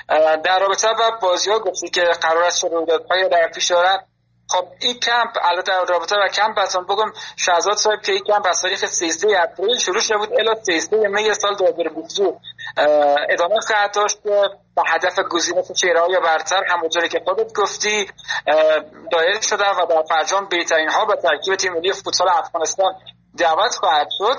در رابطه با بازی‌ها گفتی که قرار است رویدادهای در پیش دارد. خب این کمپ البته در رابطه با کمپ اصلا بگم شهزاد صاحب که این کمپ از تاریخ سیزده اپریل شروع شده بود الی سیزده می سال دو هزار و بیست و دو ادامه خواهد داشت با هدف گزینش چهره‌های برتر همونطوری که خودت گفتی دایر شده و در فرجام بهترین ها به ترکیب تیم ملی فوتبال افغانستان دعوت خواهد شد.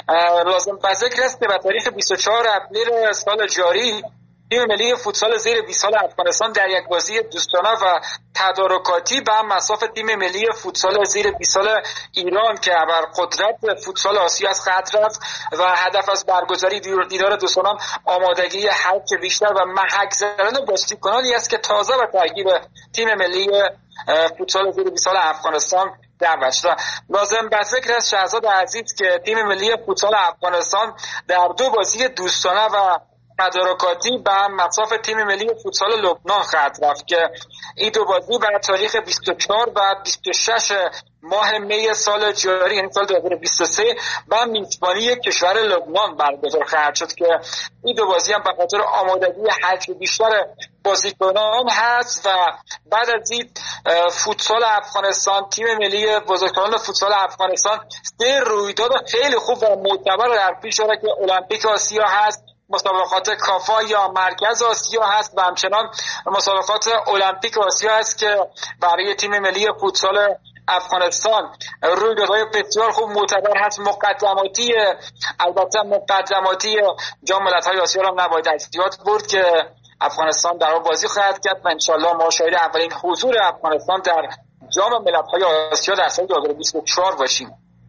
لازم به ذکر است که به تاریخ بیست و چهار اپریل سال جاری تیم ملی فوتسال زیر بیست سال افغانستان در یک بازی دوستانه و تدارکاتی به هم مصاف تیم ملی فوتسال زیر بیست سال ایران که بر قدرت فوتسال آسیا از خط رفت و هدف از برگزاری دیدار دوستانه آمادگی حرکت بیشتر و محک زدن بازیکنانی است که تازه به ترکیب تیم ملی فوتسال زیر بیست سال افغانستان دعوت شده. لازم به ذکر است شهزاد عزیز که تیم ملی فوتسال افغانستان در دو بازی دوستانه و تدارکاتی به هم مصاف تیم ملی فوتسال لبنان خواهد رفت که این دو بازی بر تاریخ بیست و چهار و بیست و شش ماه می سال جاری یعنی سال دو هزار و بیست و سه با میزبانی کشور لبنان برگزار خواهد شد که این دو بازی هم به خاطر آمادگی حجم بیشتر بازیکنان هست و بعد از این فوتسال افغانستان تیم ملی بزرگسالان فوتسال افغانستان سه رویداد خیلی خوب و معتبر در پیش داره که المپیک آسیا هست، مسابقات کافا یا مرکز آسیا هست و همچنان مسابقات المپیک آسیا هست که برای تیم ملی فوتسال افغانستان رویدادهای بسیار خوب معتبر هست. مقدماتی البته مقدماتی جام ملت‌های آسیا را نباید از یاد برد که افغانستان در آن بازی خواهد کرد و انشالله ما شاهد اولین حضور افغانستان در جام ملت‌های آسیا در سال دو هزار و بیست و چهار باشیم.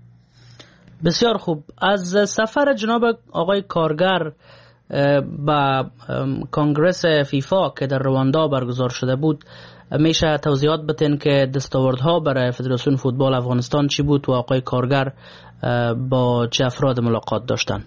بسیار خوب. از سفر جناب آقای کارگر با کنگرس فیفا که در رواندا برگزار شده بود میشه توضیحات بدین که دستاوردها برای فدراسیون فوتبال افغانستان چی بود و آقای کارگر با چه افراد ملاقات داشتن؟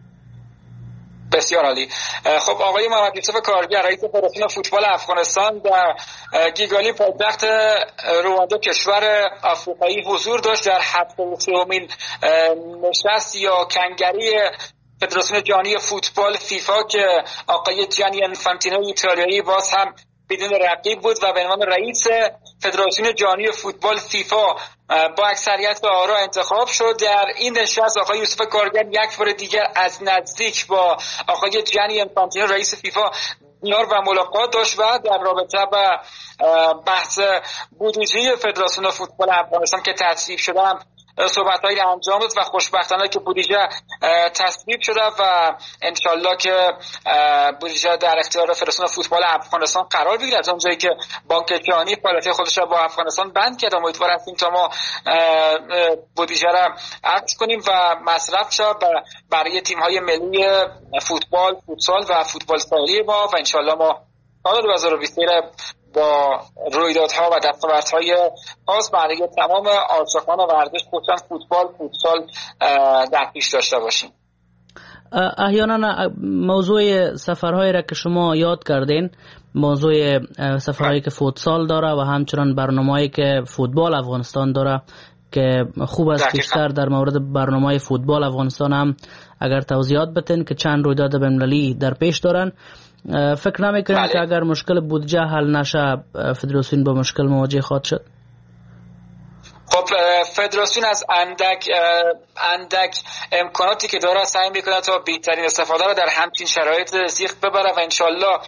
بسیار عالی. خب آقای محمد یوسف کارگر رئیس فدراسیون فوتبال افغانستان در گیگالی پایتخت رواندا کشور آفریقایی حضور داشت در هفتاد و سومین نشست یا کنگره فدراسیون جهانی فوتبال فیفا که آقای جانی انفانتینو ایتالیایی باز هم بدون رقیب بود و به عنوان رئیس فدراسیون جهانی فوتبال فیفا با اکثریت آرا انتخاب شد. در این نشست آقای یوسف کارگر یک بار دیگر از نزدیک با آقای جانی انفانتینو رئیس فیفا دیدار و ملاقات داشت و در رابطه با بحث بودجه فدراسیون فوتبال افغانستان که تصویب شده صحبت‌هایی انجام داد و خوشبختانه که بودجه تصویب شده و انشالله که بودجه در اختیار فدراسیون فوتبال افغانستان قرار بگیرد. از اونجایی که بانک جهانی فعالیت خودش را با افغانستان بند کرد، امیدوار هستیم تا ما بودجه را عرض کنیم و مصرف شد برای تیم‌های ملی فوتبال، فوتسال و فوتبال ساحلی ما و انشالله ما سال دو هزار و بیست با رویدادها و دستاوردهای خاص برای تمام عاشقان ورزش خصوصا فوتبال، فوتسال در پیش داشته باشیم. احیانا موضوع سفرهایی را که شما یاد کردین، موضوع سفرهایی که فوتسال داره و همچنان برنامه‌ای که فوتبال افغانستان داره که خوب است بیشتر در مورد برنامه فوتبال افغانستان هم اگر توضیحات بتین که چند رویداد بین‌المللی در پیش دارن. فکر نمی‌کنید که اگر مشکل بودجه حل نشه فدراسیون با مشکل مواجه خواهد شد؟ خب فدراسیون از اندک اندک امکاناتی که داره سعی میکنه تا بهترین استفاده رو در همچین شرایط سیخ ببره و انشالله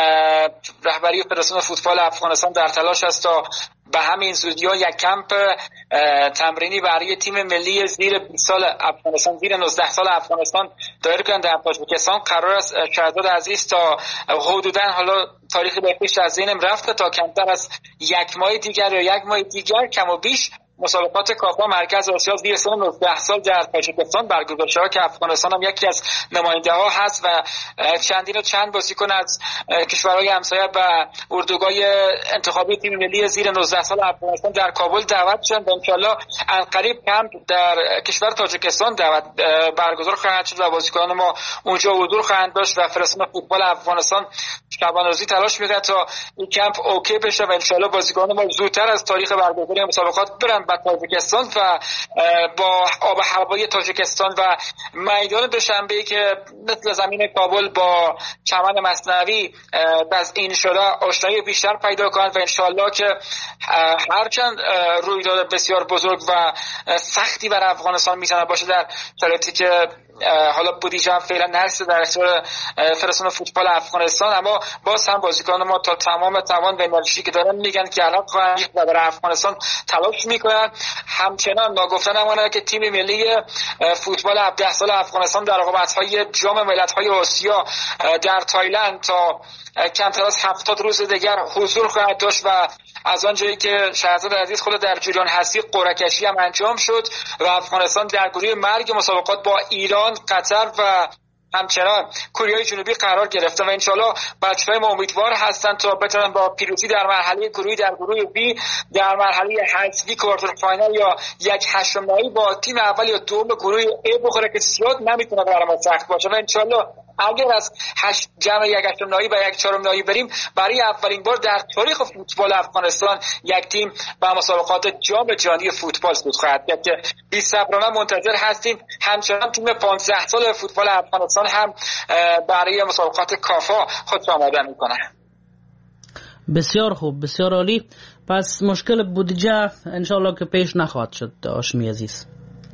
رهبری فدراسیون فوتبال افغانستان در تلاش است تا به همین زودی ها یک کمپ تمرینی برای تیم ملی زیر بیست سال افغانستان، زیر نوزده سال افغانستان دایر کنند در تاجیکستان. قرار است شهزاد عزیز تا حدوداً حالا تاریخ بهش از ذهنم رفته تا کمتر از یک ماه دیگر یا یک ماه دیگر کم و بیش مسابقات کافا مرکز آسیا زیر سن نوزده سال در تاجیکستان برگزار شود که افغانستان هم یکی از نماینده ها هست و چندین و چند بازیکن از کشورهای همسایه و اردوگاه انتخابی تیم ملی زیر نوزده سال افغانستان در کابل دعوت شدند و انشالله عنقریب کمپ در کشور تاجیکستان دعوت برگزار خواهد شد و بازیکنان ما اونجا حضور خواهند داشت و فدراسیون فوتبال افغانستان شبانه‌روزی تلاش می‌کنه تا این کمپ اوکی بشه و انشالله بازیکنان ما زودتر از تاریخ برگزاری مسابقات برن به تاجیکستان و با آب و هوای تاجیکستان و میدان دوشنبه‌ای که مثل زمین کابل با چمن مثنوی تزیین شده آشنایی بیشتر پیدا کنند و انشالله که هرچند رویداد بسیار بزرگ و سختی بر افغانستان میتونه باشه در شرایطی که حالا بودجه هم فعلا نرسیده در اختیار فدراسیون فوتبال افغانستان، اما باز هم بازیکنان ما تا تمام توان و انرژی که دارن میگن که الان خواهند و برای افغانستان تلاش میکنن. همچنان ناگفته نماند که تیم ملی فوتبال هفده سال افغانستان در رقابت‌های جام ملت‌های آسیا در تایلند تا کمتر از هفتاد روز دیگر حضور خواهد داشت و از آنجایی که شهزاد عزیز خود در جریان هستی قرعه‌کشی هم انجام شد و افغانستان در گروه مرگ مسابقات با ایران، قطر و همچنان کره جنوبی قرار گرفته و انشالله بچه‌های ما امیدوار هستند تا بتونن با پیروزی در مرحله گروهی در گروه بی در مرحله هشت کوارتر فاینال یا یک هشتم نهایی با تیم اول یا دوم گروه ای بخوره که زیاد نمیتونه برای ما سخت باشه و انشالله اگر از هشت جمع یک هشتم نهایی و یک چهارم نهایی بریم برای اولین بار در تاریخ فوتبال افغانستان یک تیم به مسابقات جام جهانی فوتبال صعود خواهد کرد که بی‌صبرانه منتظر هستیم. همچنان تیم پانزده سال فوتبال افغانستان هم برای مسابقات کافا خود آماده میکنه. بسیار خوب، بسیار عالی. پس مشکل بودجه انشالله که پیش نخواهد شد هاشمی عزیز.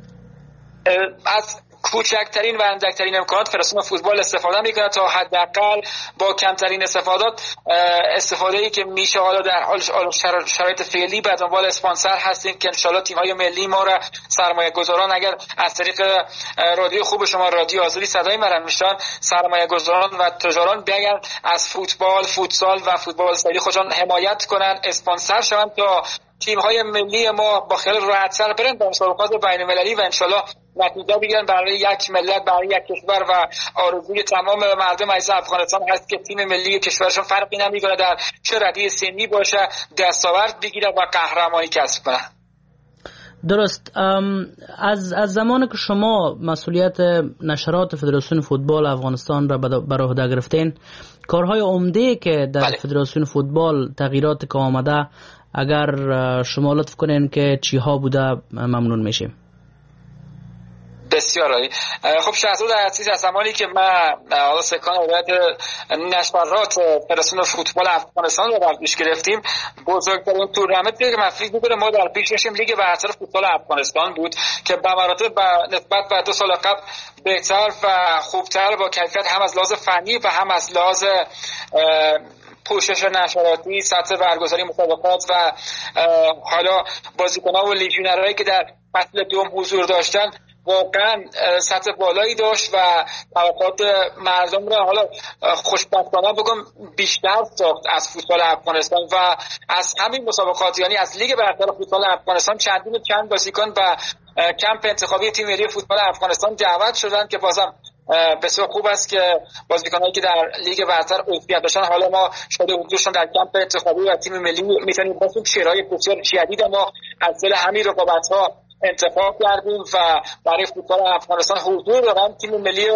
از کوچکترین و اندکترین امکانات فدراسیون فوتبال استفاده میکنه تا حداقل با کمترین استفادات استفاده‌ای که میشه. حالا در حال شرایط فعلی به دنبال اسپانسر هستیم که انشالله تیم‌های ملی ما را سرمایه گذاران اگر از طریق رادیو خوب شما رادیو آزادی صدای مرن میشن سرمایه گذاران و تجاران بیان از فوتبال، فوتسال و فوتبال استایلی خودشان حمایت کنن، اسپانسر شوند تا تیم‌های ملی ما با خیال راحت‌تر برن به مسابقات بین‌المللی و انشالله نتیجه بگیرن برای یک ملت، برای یک کشور و آرزوی تمام مردم عزیز افغانستان هست که تیم ملی کشورشون فرقی نمیکنه در چه ردیف سنی باشه دستاورد بگیره و قهرمانی کسب کنه. درست. از از زمان که شما مسئولیت نشرات فدراسیون فوتبال افغانستان را بر عهده گرفتین، کارهای عمده که در بله. فدراسیون فوتبال تغییرات که آمده اگر شما لطف کنین که چی ها بوده ممنون میشیم. بسیار عالی. خب شهزاد عزیز از زمانی که من حالا سکان هدایت نشرات فدراسیون فوتبال افغانستان رو در پیش گرفتیم بزرگترین تورنمنتی که مفروض بود ما در پیش داشتیم لیگ برتر فوتبال افغانستان بود که به مراتب نسبت به دو سال قبل بهتر و خوبتر با کیفیت هم از لحاظ فنی و هم از لحاظ پوشش نشراتی، سطح برگزاری مسابقات و حالا بازیکن‌ها و لیژیونرهایی که در فصل دوم حضور داشتن واقعا سطح بالایی داشت و توقعات مردم را حالا خوشبختانه بگم بیشتر ساخت از فوتبال افغانستان و از همین مسابقات یعنی از لیگ برتر فوتبال افغانستان چندین و چند بازیکن و کمپ انتخابی تیم ملی فوتبال افغانستان دعوت شدند که بازم بسیار خوب است که بازیکنایی که در لیگ برتر عضویت داشتن حالا ما شده حضورشون در کمپ انتخابی و تیم ملی میتونیم با شرایط بسیار جدید ما از دل همین رقابت‌ها انتخاب کردیم و برای فوتبال افغانستان حضور دارن. تیم ملی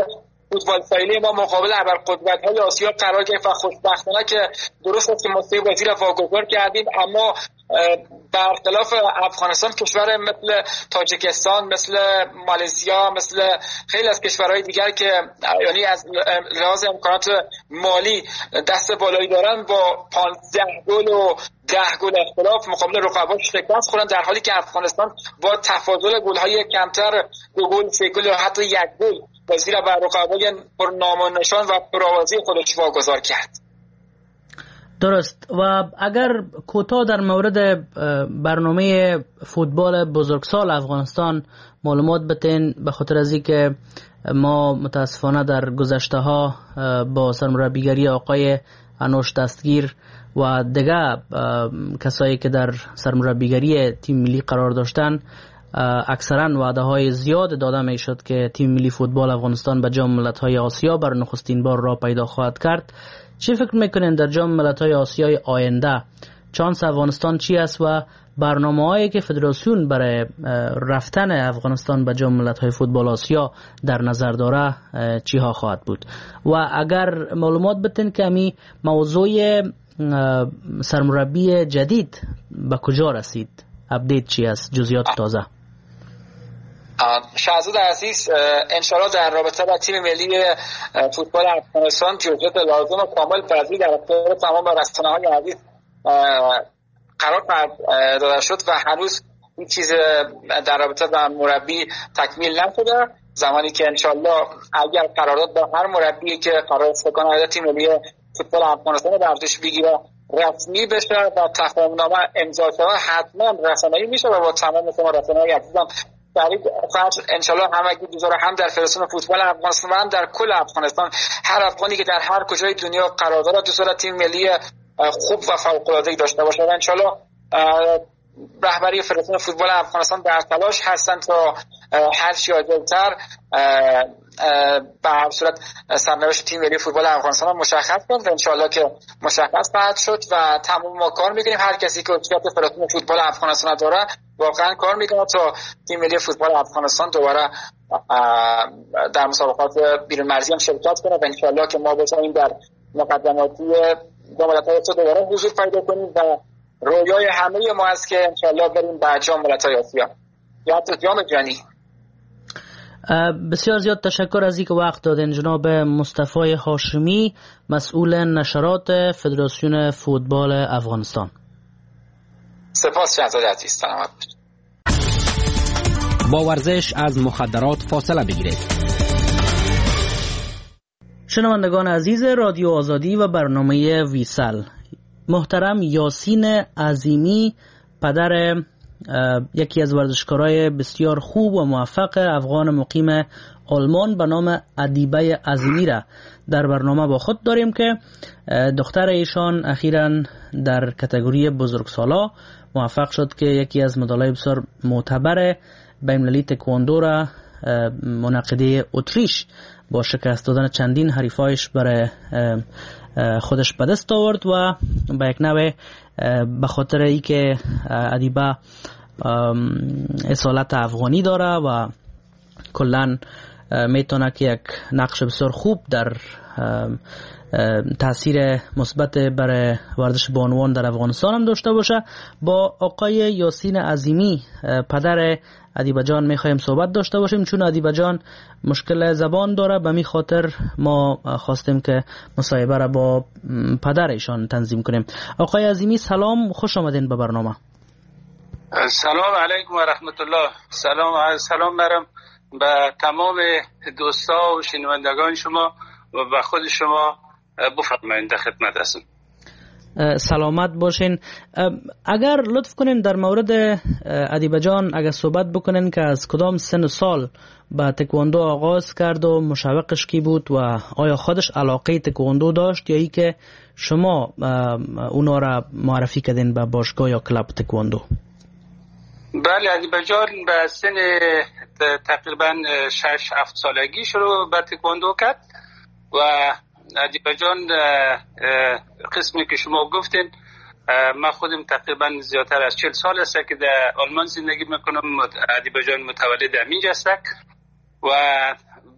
فوتبال فعلی ما مقابل ابرقدرت‌های آسیا قرار گرفت و خوشبختانه که درست است که ما سه بازی را واگذار کردیم، اما برخلاف افغانستان کشور مثل تاجیکستان، مثل مالزیا، مثل خیلی از کشورهای دیگر که یعنی از لحاظ امکانات مالی دست بالایی دارن با پانزده گل و ده گل اختلاف مقابل رقباش شکست خوردن، در حالی که افغانستان با تفاضل گل‌های کمتر دو گل، سه گل یا حتی یک گل بازی را بر رقبای پرنام و نشان و پرآوازی خودش واگذار کرد. درست. و اگر کوتاه در مورد برنامه فوتبال بزرگسال افغانستان معلومات بتین، به خاطر از اینکه ما متاسفانه در گذشته ها با سرمربیگری آقای انوش دستگیر و دیگر کسایی که در سرمربیگری تیم ملی قرار داشتن اکثرا وعده های زیاد داده می شد که تیم ملی فوتبال افغانستان به جام ملت‌های آسیا بر نخستین بار را پیدا خواهد کرد. چی فکر میکنین در جام ملت‌های آسیای آینده چانس افغانستان چی است و برنامه‌هایی که فدراسیون برای رفتن افغانستان به جام ملت‌های فوتبال آسیا در نظر داره چی ها خواهد بود؟ و اگر معلومات بتین که می موضوع سرمربی جدید به کجا رسید، اپدیت چی است، جزئیات تازه؟ شهزاد عزیز، انشالله در رابطه با تیم ملی فوتبال افغانستان جزئیات لازم و کامل پذیر در اختیار تمام رسانه‌های عزیز قرار داده شد و هنوز این چیز در رابطه با مربی تکمیل نشده. زمانی که انشالله اگر قرارداد با هر مربی که قرار است بکنه تیم ملی فوتبال افغانستان در دوش بگیره رسمی بشه و تفاهم‌نامه امضا شده، حتما رسانه‌ای میشه و با تمام شما رسانه‌های عزیزم تبریک فرض انشالله همگی گزار هم در فدراسیون فوتبال افغانستان و هم در کل افغانستان هر افغانی که در هر کجای دنیا قرار داره دوست داره تیم ملی خوب و فوق‌العاده‌ای داشته باشه و انشالله رهبری فدراسیون فوتبال افغانستان در تلاش هستن تا هر چی عاجل‌تر به هر صورت سرنوشت تیم ملی فوتبال افغانستان مشخص کنند و انشالله که مشخص خواهد شد و تمام ما کار میکنیم. هر کسی که عضویت فدراسیون فوتبال افغانستان داره واقعا کار میکنه تا تیم ملی فوتبال افغانستان دوباره در مسابقات بیرون مرزی هم شرکت کنه و انشالله که ما بتونیم در مقدماتی ملت‌های آسیا دوباره حضور پیدا کنیم و رویای همه ما است که انشالله بریم به جام ملت‌های آسیا یا حتی جام جهانی. بسیار زیاد تشکر از اینکه وقت دادین جناب مصطفی هاشمی، مسئول نشرات فدراسیون فوتبال افغانستان. سپاس شهزاده عزیز، سلامت باشید. با ورزش از مخدرات فاصله بگیرید. شنوندگان عزیز رادیو آزادی و برنامه ویسل، محترم یاسین عظیمی پدر یکی از ورزشکارای بسیار خوب و موفق افغان مقیم آلمان به نام ادیبه عظیمی را در برنامه با خود داریم که دختر ایشان اخیراً در کاتگوری بزرگسالا موفق شد که یکی از مدال‌های بسیار معتبر بین‌المللی تکواندو را منعقده اتریش با شکست دادن چندین حریفایش برای خودش به دست آورد و به یک نوع به خاطر ای که ادیبه اصالت افغانی داره و کلن میتونه که یک نقش بسیار خوب در تاثیر مثبت برای ورزش بانوان در افغانستان هم داشته باشه. با آقای یاسین عظیمی پدر ادیبه جان میخوایم صحبت داشته باشیم، چون ادیبه جان مشکل زبان داره، به می خاطر ما خواستیم که مصاحبه را با پدر ایشان تنظیم کنیم. آقای عظیمی سلام، خوش آمدین به برنامه. سلام علیکم و رحمت الله. سلام سلام برم به تمام دوستا و شنوندگان شما و به خود شما. بفرمایید در خدمت هستم. سلامت باشین. اگر لطف کنین در مورد ادیبه جان اگر صحبت بکنین که از کدام سن و سال با تکواندو آغاز کرد و مشوقش کی بود و آیا خودش علاقه تکواندو داشت یا ای که شما اونا را معرفی کردین به باشگاه یا کلاب تکواندو؟ بله، ادیبه جان به سن تقریبا شش هفت سالگی شروع به تکواندو کرد و ادیبه جان قسمی که شما گفتین من خودم تقریبا زیادتر از چهل سال است که در آلمان زندگی میکنم. ادیبه جان متولد همینجا است و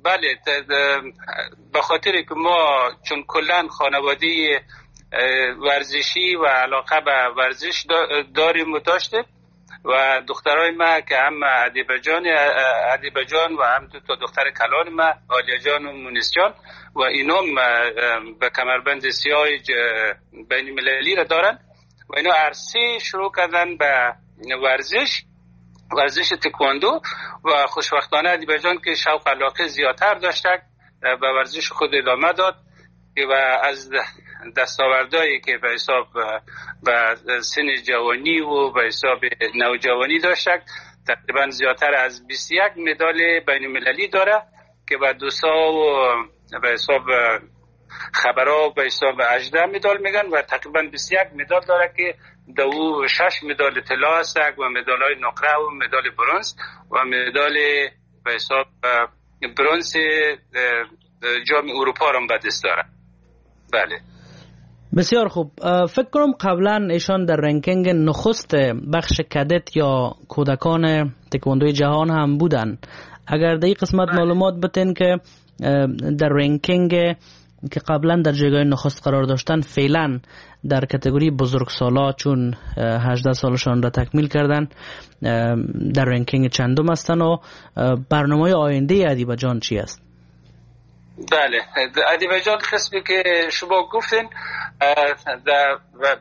بله به خاطر که ما چون کلا خانواده ورزشی و علاقه به ورزش داریم و داشتیم و دخترای ما که هم ادیبه جان ادیبه جان و هم دو دختر کلان ما عالیه جان و مونس جان و اینام به کمربند سیاه بین المللی را دارن و اینا عرصه شروع کردن به ورزش ورزش تکواندو و خوشبختانه ادیبه جان که شوق علاقه زیادتر داشته به ورزش خود ادامه داد و از دستاوردهایی که به حساب به سن جوانی و به حساب نوجوانی داشته تقریبا زیادتر از بیست و یک مدال بین المللی داره که به دوستا و به حساب خبرها به حساب هجده مدال میگن و تقریبا بیست و یک مدال داره که دو شش مدال طلا هست و مدال‌های نقره و مدال برنز و مدال به حساب برنز جام اروپا را به دست داره. بله بسیار خوب. فکر کنم قبلا ایشان در رنکینگ نخست بخش کدت یا کودکان تکواندوی جهان هم بودن. اگر در این قسمت معلومات بتین که در رنکینگ که قبلا در جایگاه نخست قرار داشتن فعلا در کاتگوری بزرگسالا چون هجده سالشان را تکمیل کردن در رنکینگ چندم هستن و برنامه آینده ادیبه جان چی است؟ بله ادیبه جان قسمی که شما گفتین در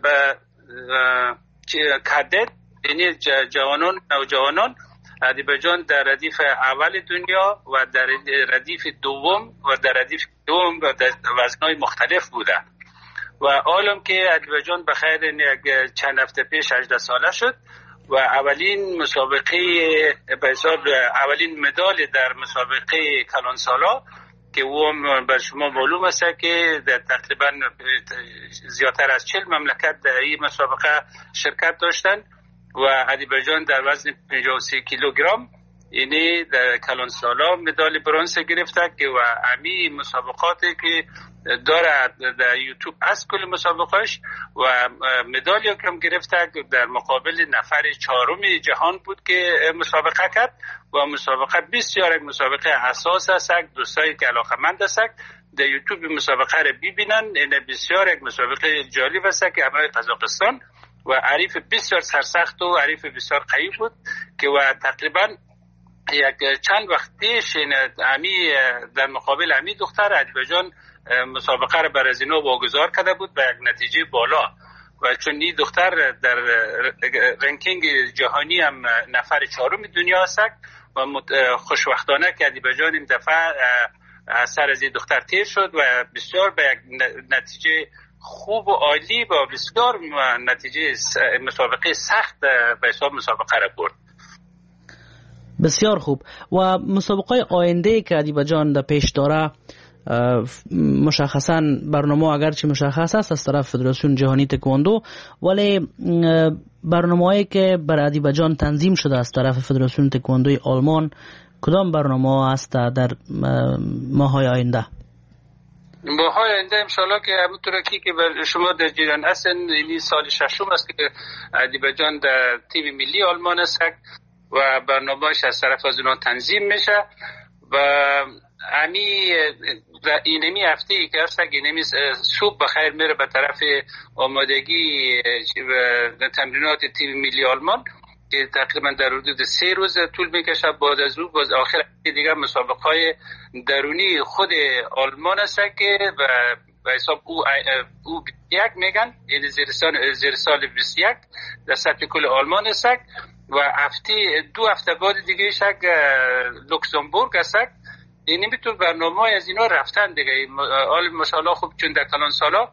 کدت یعنی جوانان نوجوانان ادیبه جان در ردیف اول دنیا و در ردیف دوم و در ردیف دوم و در وزنهای مختلف بوده و عالم که ادیبه جان بخیر چند هفته پیش هجده ساله شد و اولین مسابقه به حساب اولین مدال در مسابقه کلان سالا که او بر شما معلوم است که در تقریبا زیادتر از چهل مملکت در این مسابقه شرکت داشتن و ادیبه جان در وزن پنجاه و سه کیلوگرم یعنی در کلان سالا مدال برنز گرفته که و امی مسابقاتی که داره در یوتیوب از کل مسابقاش و مدالی که هم گرفته در مقابل نفر چهارم جهان بود که مسابقه کرد و مسابقه بسیار یک مسابقه اساس است. دوستایی که علاقه‌مند هستند در یوتیوب مسابقه را ببینن. این بسیار یک مسابقه جالب است که همراه قزاقستان و حریف بسیار سرسخت و حریف بسیار قوی بود که و تقریبا یک چند وقت پیش امی در مقابل امی دختر ادیبه جان مسابقه را بر از اینا واگذار کرده بود به یک نتیجه بالا و چون این دختر در رنکینگ جهانی هم نفر چهارم دنیا است و خوشبختانه که ادیبه جان این دفعه از سر از این دختر تیر شد و بسیار به یک نتیجه خوب و عالی و بسیار نتیجه مسابقه سخت به حساب مسابقه را برد. بسیار خوب. و مسابقه آینده که ادیبه جان در پیش داره مشخصا برنامه اگرچه مشخص است از طرف فدراسیون جهانی تکواندو ولی برنامه‌ای که بر ادیبه جان تنظیم شده از طرف فدراسیون تکواندوی آلمان کدام برنامه است در ماه‌های آینده؟ ماه‌های آینده انشالله که همونطور که شما در جریان هستن این سال ششم است که ادیبه جان در تیم ملی آلمان است و برنامه‌اش از طرف از اونها تنظیم میشه و امی اینمی هفته ای که هست اینمی صبح بخیر میره به طرف آمادگی و تمرینات تیم ملی آلمان که تقریبا در حدود سه روز طول میکشه. بعد از او باز آخر دیگه مسابقه های درونی خود آلمان است که به حساب او او یک میگن یعنی زیر سال زیر سال بیست و یک در سطح کل آلمان است و هفته دو هفته بعد دیگه شک لوکزامبورگ است. این میتون برنامه از اینا رفتن دیگه حال ماشاءالله خوب چون در کلان سالا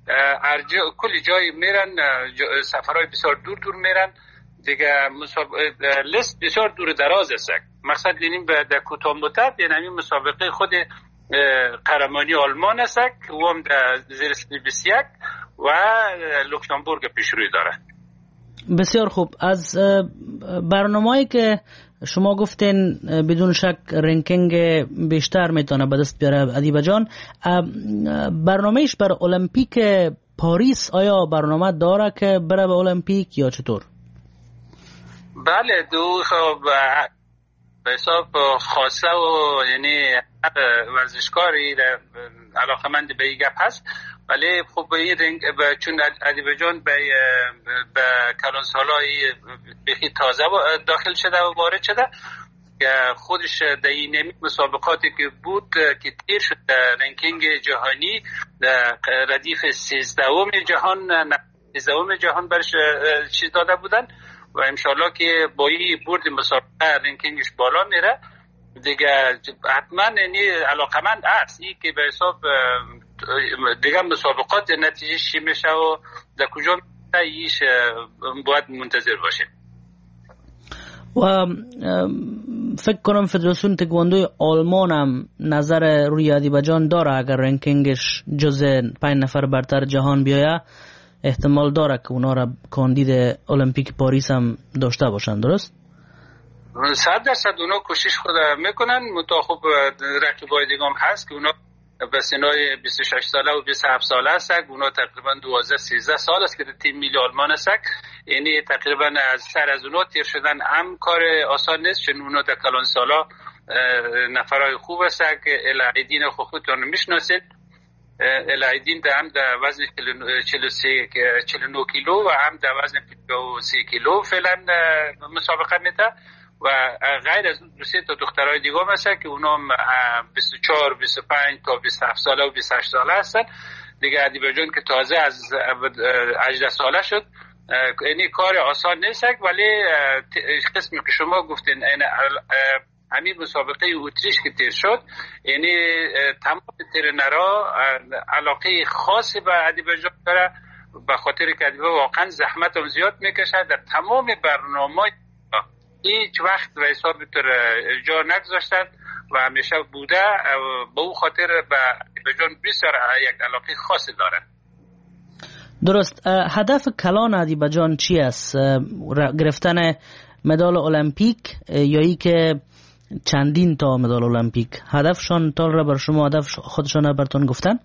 کل جای میرن سفرهای بسیار دور دور میرن دیگه لیست بسیار دور دراز است. مقصد اینیم در کوتاه مدت یعنی مسابقه خود قهرمانی آلمان است که هم در زیر سن بیست و یک و لوکزامبورگ پیشروی داره. بسیار خوب. از برنامه‌ای که شما گفتین بدون شک رنکینگ بیشتر میتونه به دست بیاره ادیبه جان، برنامهش بر المپیک پاریس آیا برنامه داره که بره به المپیک یا چطور؟ بله دو خب به حساب خاصه و یعنی ورزشکاری علاقمند به این گپ هست، ولی خب به این رنگ چون ادیبجان به به کلانسالای بخی تازه داخل شده و وارد شده که خودش در این مسابقاتی که بود که تیر شد رنکینگ جهانی ردیف سیزدهم جهان سیزدهم جهان برش چیز داده بودن و انشالله که با این برد مسابقه رنکینگش بالا میره دیگه. حتما یعنی علاقمند است این که به حساب دیگه مسابقات نتیجه چی میشه و در کجا ایش باید منتظر باشیم. و فکر کنم فدراسیون تکواندوی آلمان هم نظر روی ادیبجان داره، اگر رنکینگش جز پنج نفر برتر جهان بیایه احتمال داره که اونا را کاندید المپیک پاریس هم داشته باشن، درست؟ صد درصد اونا کوشش خود میکنن، متا خب رقیبای دیگه هم هست که اونا به سنای بیست و شش ساله و بیست و هفت ساله هست. اونا تقریبا دوازده سیزده سال است که تیم ملی آلمان هست، یعنی تقریبا از سر از اونا تیر شدن هم کار آسان نیست، چون اونا در کلان سالا نفرای خوب هست که الهیدین خودتون میشناسید. الهیدین در هم در وزن چهل و نه کیلو و هم در وزن پنجاه و سه کیلو فعلا مسابقه میده و غیر از دو سه تا دخترای دیگه هم هستن که اونا بیست و چهار بیست و پنج تا بیست و هفت ساله و بیست و هشت ساله هستن دیگه. ادیبجان که تازه از هجده ساله شد، یعنی کار آسان نیست، ولی قسمی که شما گفتین همین مسابقه اتریش که تیر شد، یعنی تمام ترنرها علاقه خاصی به ادیبجان داره، به خاطر که ادیبه واقعا زحمت هم زیاد میکشه در تمام برنامه، هیچ وقت به حساب جا نگذاشتن و همیشه بوده. به اون خاطر به ادیبجان بسیار یک علاقه خاصی دارن. درست. هدف کلان ادیبجان چی است؟ گرفتن مدال المپیک یا ای که چندین تا مدال المپیک؟ هدفشان تا را بر شما هدف خودشان براتون گفتن؟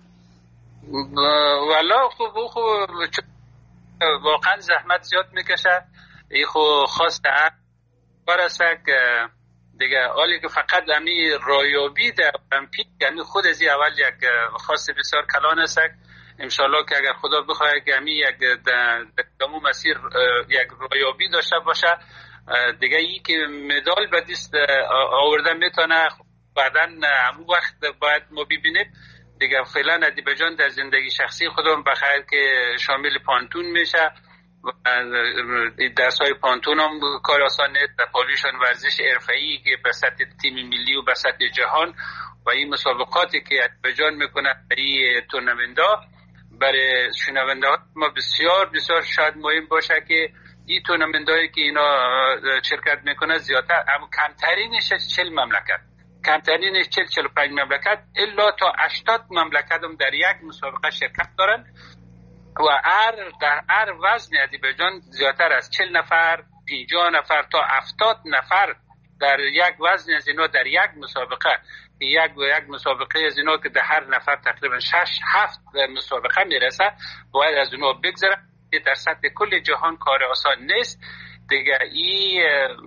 والا خوب خوب واقعا زحمت زیاد میکشه، ای خو خواسته کار است که دیگه حالی که فقط امی رایابی در المپیک، یعنی خود از اول یک خاص بسیار کلان است. انشالله که اگر خدا بخواهد که امی یک دمو مسیر یک رایابی داشته باشه دیگه، ای که مدال به دست آورده میتونه بعداً همون وقت باید ما ببینیم دیگه. فعلا ادیبجان در زندگی شخصی خودم بخیر که شامل پانتون میشه و درسای پانتون هم کار آسان نیست، در پالیشان ورزش حرفه‌ای که به سطح تیم ملی و به سطح جهان و این مسابقاتی که ادیبجان میکنه این تورنمنت‌ها برای شنونده ها ما بسیار بسیار شاید مهم باشه که این تورنمنت‌هایی که اینا شرکت میکنه زیادتر، اما کمترینش چهل مملکت، کمترینش چهل چهل و پنج مملکت الا تا هشتاد مملکت هم در یک مسابقه شرکت دارن و هر در هر وزن ادیبجان زیادتر از چهل نفر پنجاه نفر تا هفتاد نفر در یک وزن از اینا در یک مسابقه، یک یک مسابقه از اینا که در هر نفر تقریبا شش هفت مسابقه میرسه باید از اینا بگذره. در سطح کل جهان کار آسان نیست دیگه. این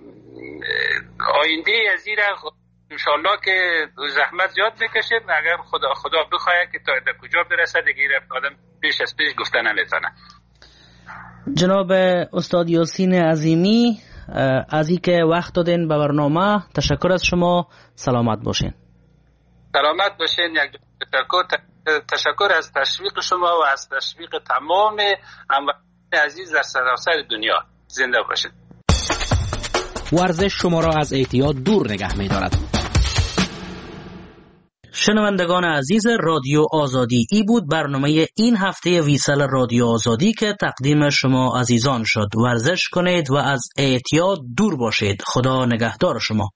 آینده از این انشالله که زحمت زیاد بکشیم، اگر خدا خدا بخواهد که تا در کجا برسه دیگه آدم پیش از پیش گفته نمیتونه. جناب استاد یاسین عظیمی از این که وقت دادین به برنامه تشکر از شما. سلامت باشین. سلامت باشین. یک تشکر تشکر از تشویق شما و از تشویق تمام هموطنان عزیز در سراسر دنیا. زنده باشید. ورزش شما را از اعتیاد دور نگه می دارد. شنوندگان عزیز رادیو آزادی، ای بود برنامه این هفته ویسال رادیو آزادی که تقدیم شما عزیزان شد. ورزش کنید و از اعتیاد دور باشید. خدا نگهدار شما.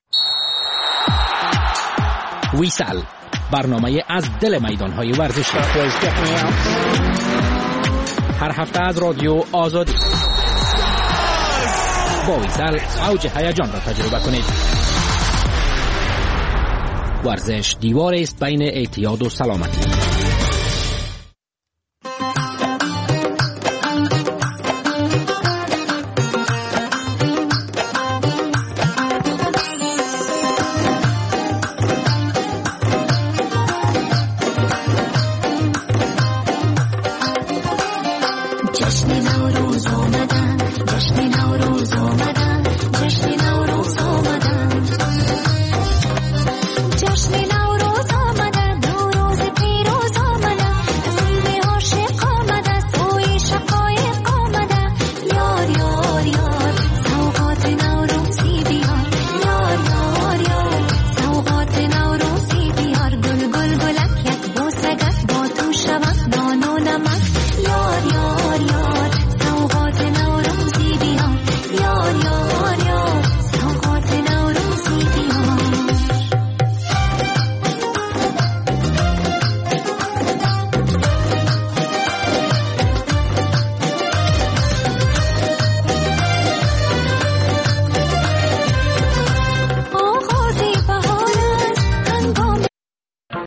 ویسال، برنامه از دل میدانهای ورزشی، هر هفته از رادیو آزادی. با ویسال اوج هیجان را تجربه کنید. ورزش دیواری است بین اعتیاد و سلامتی.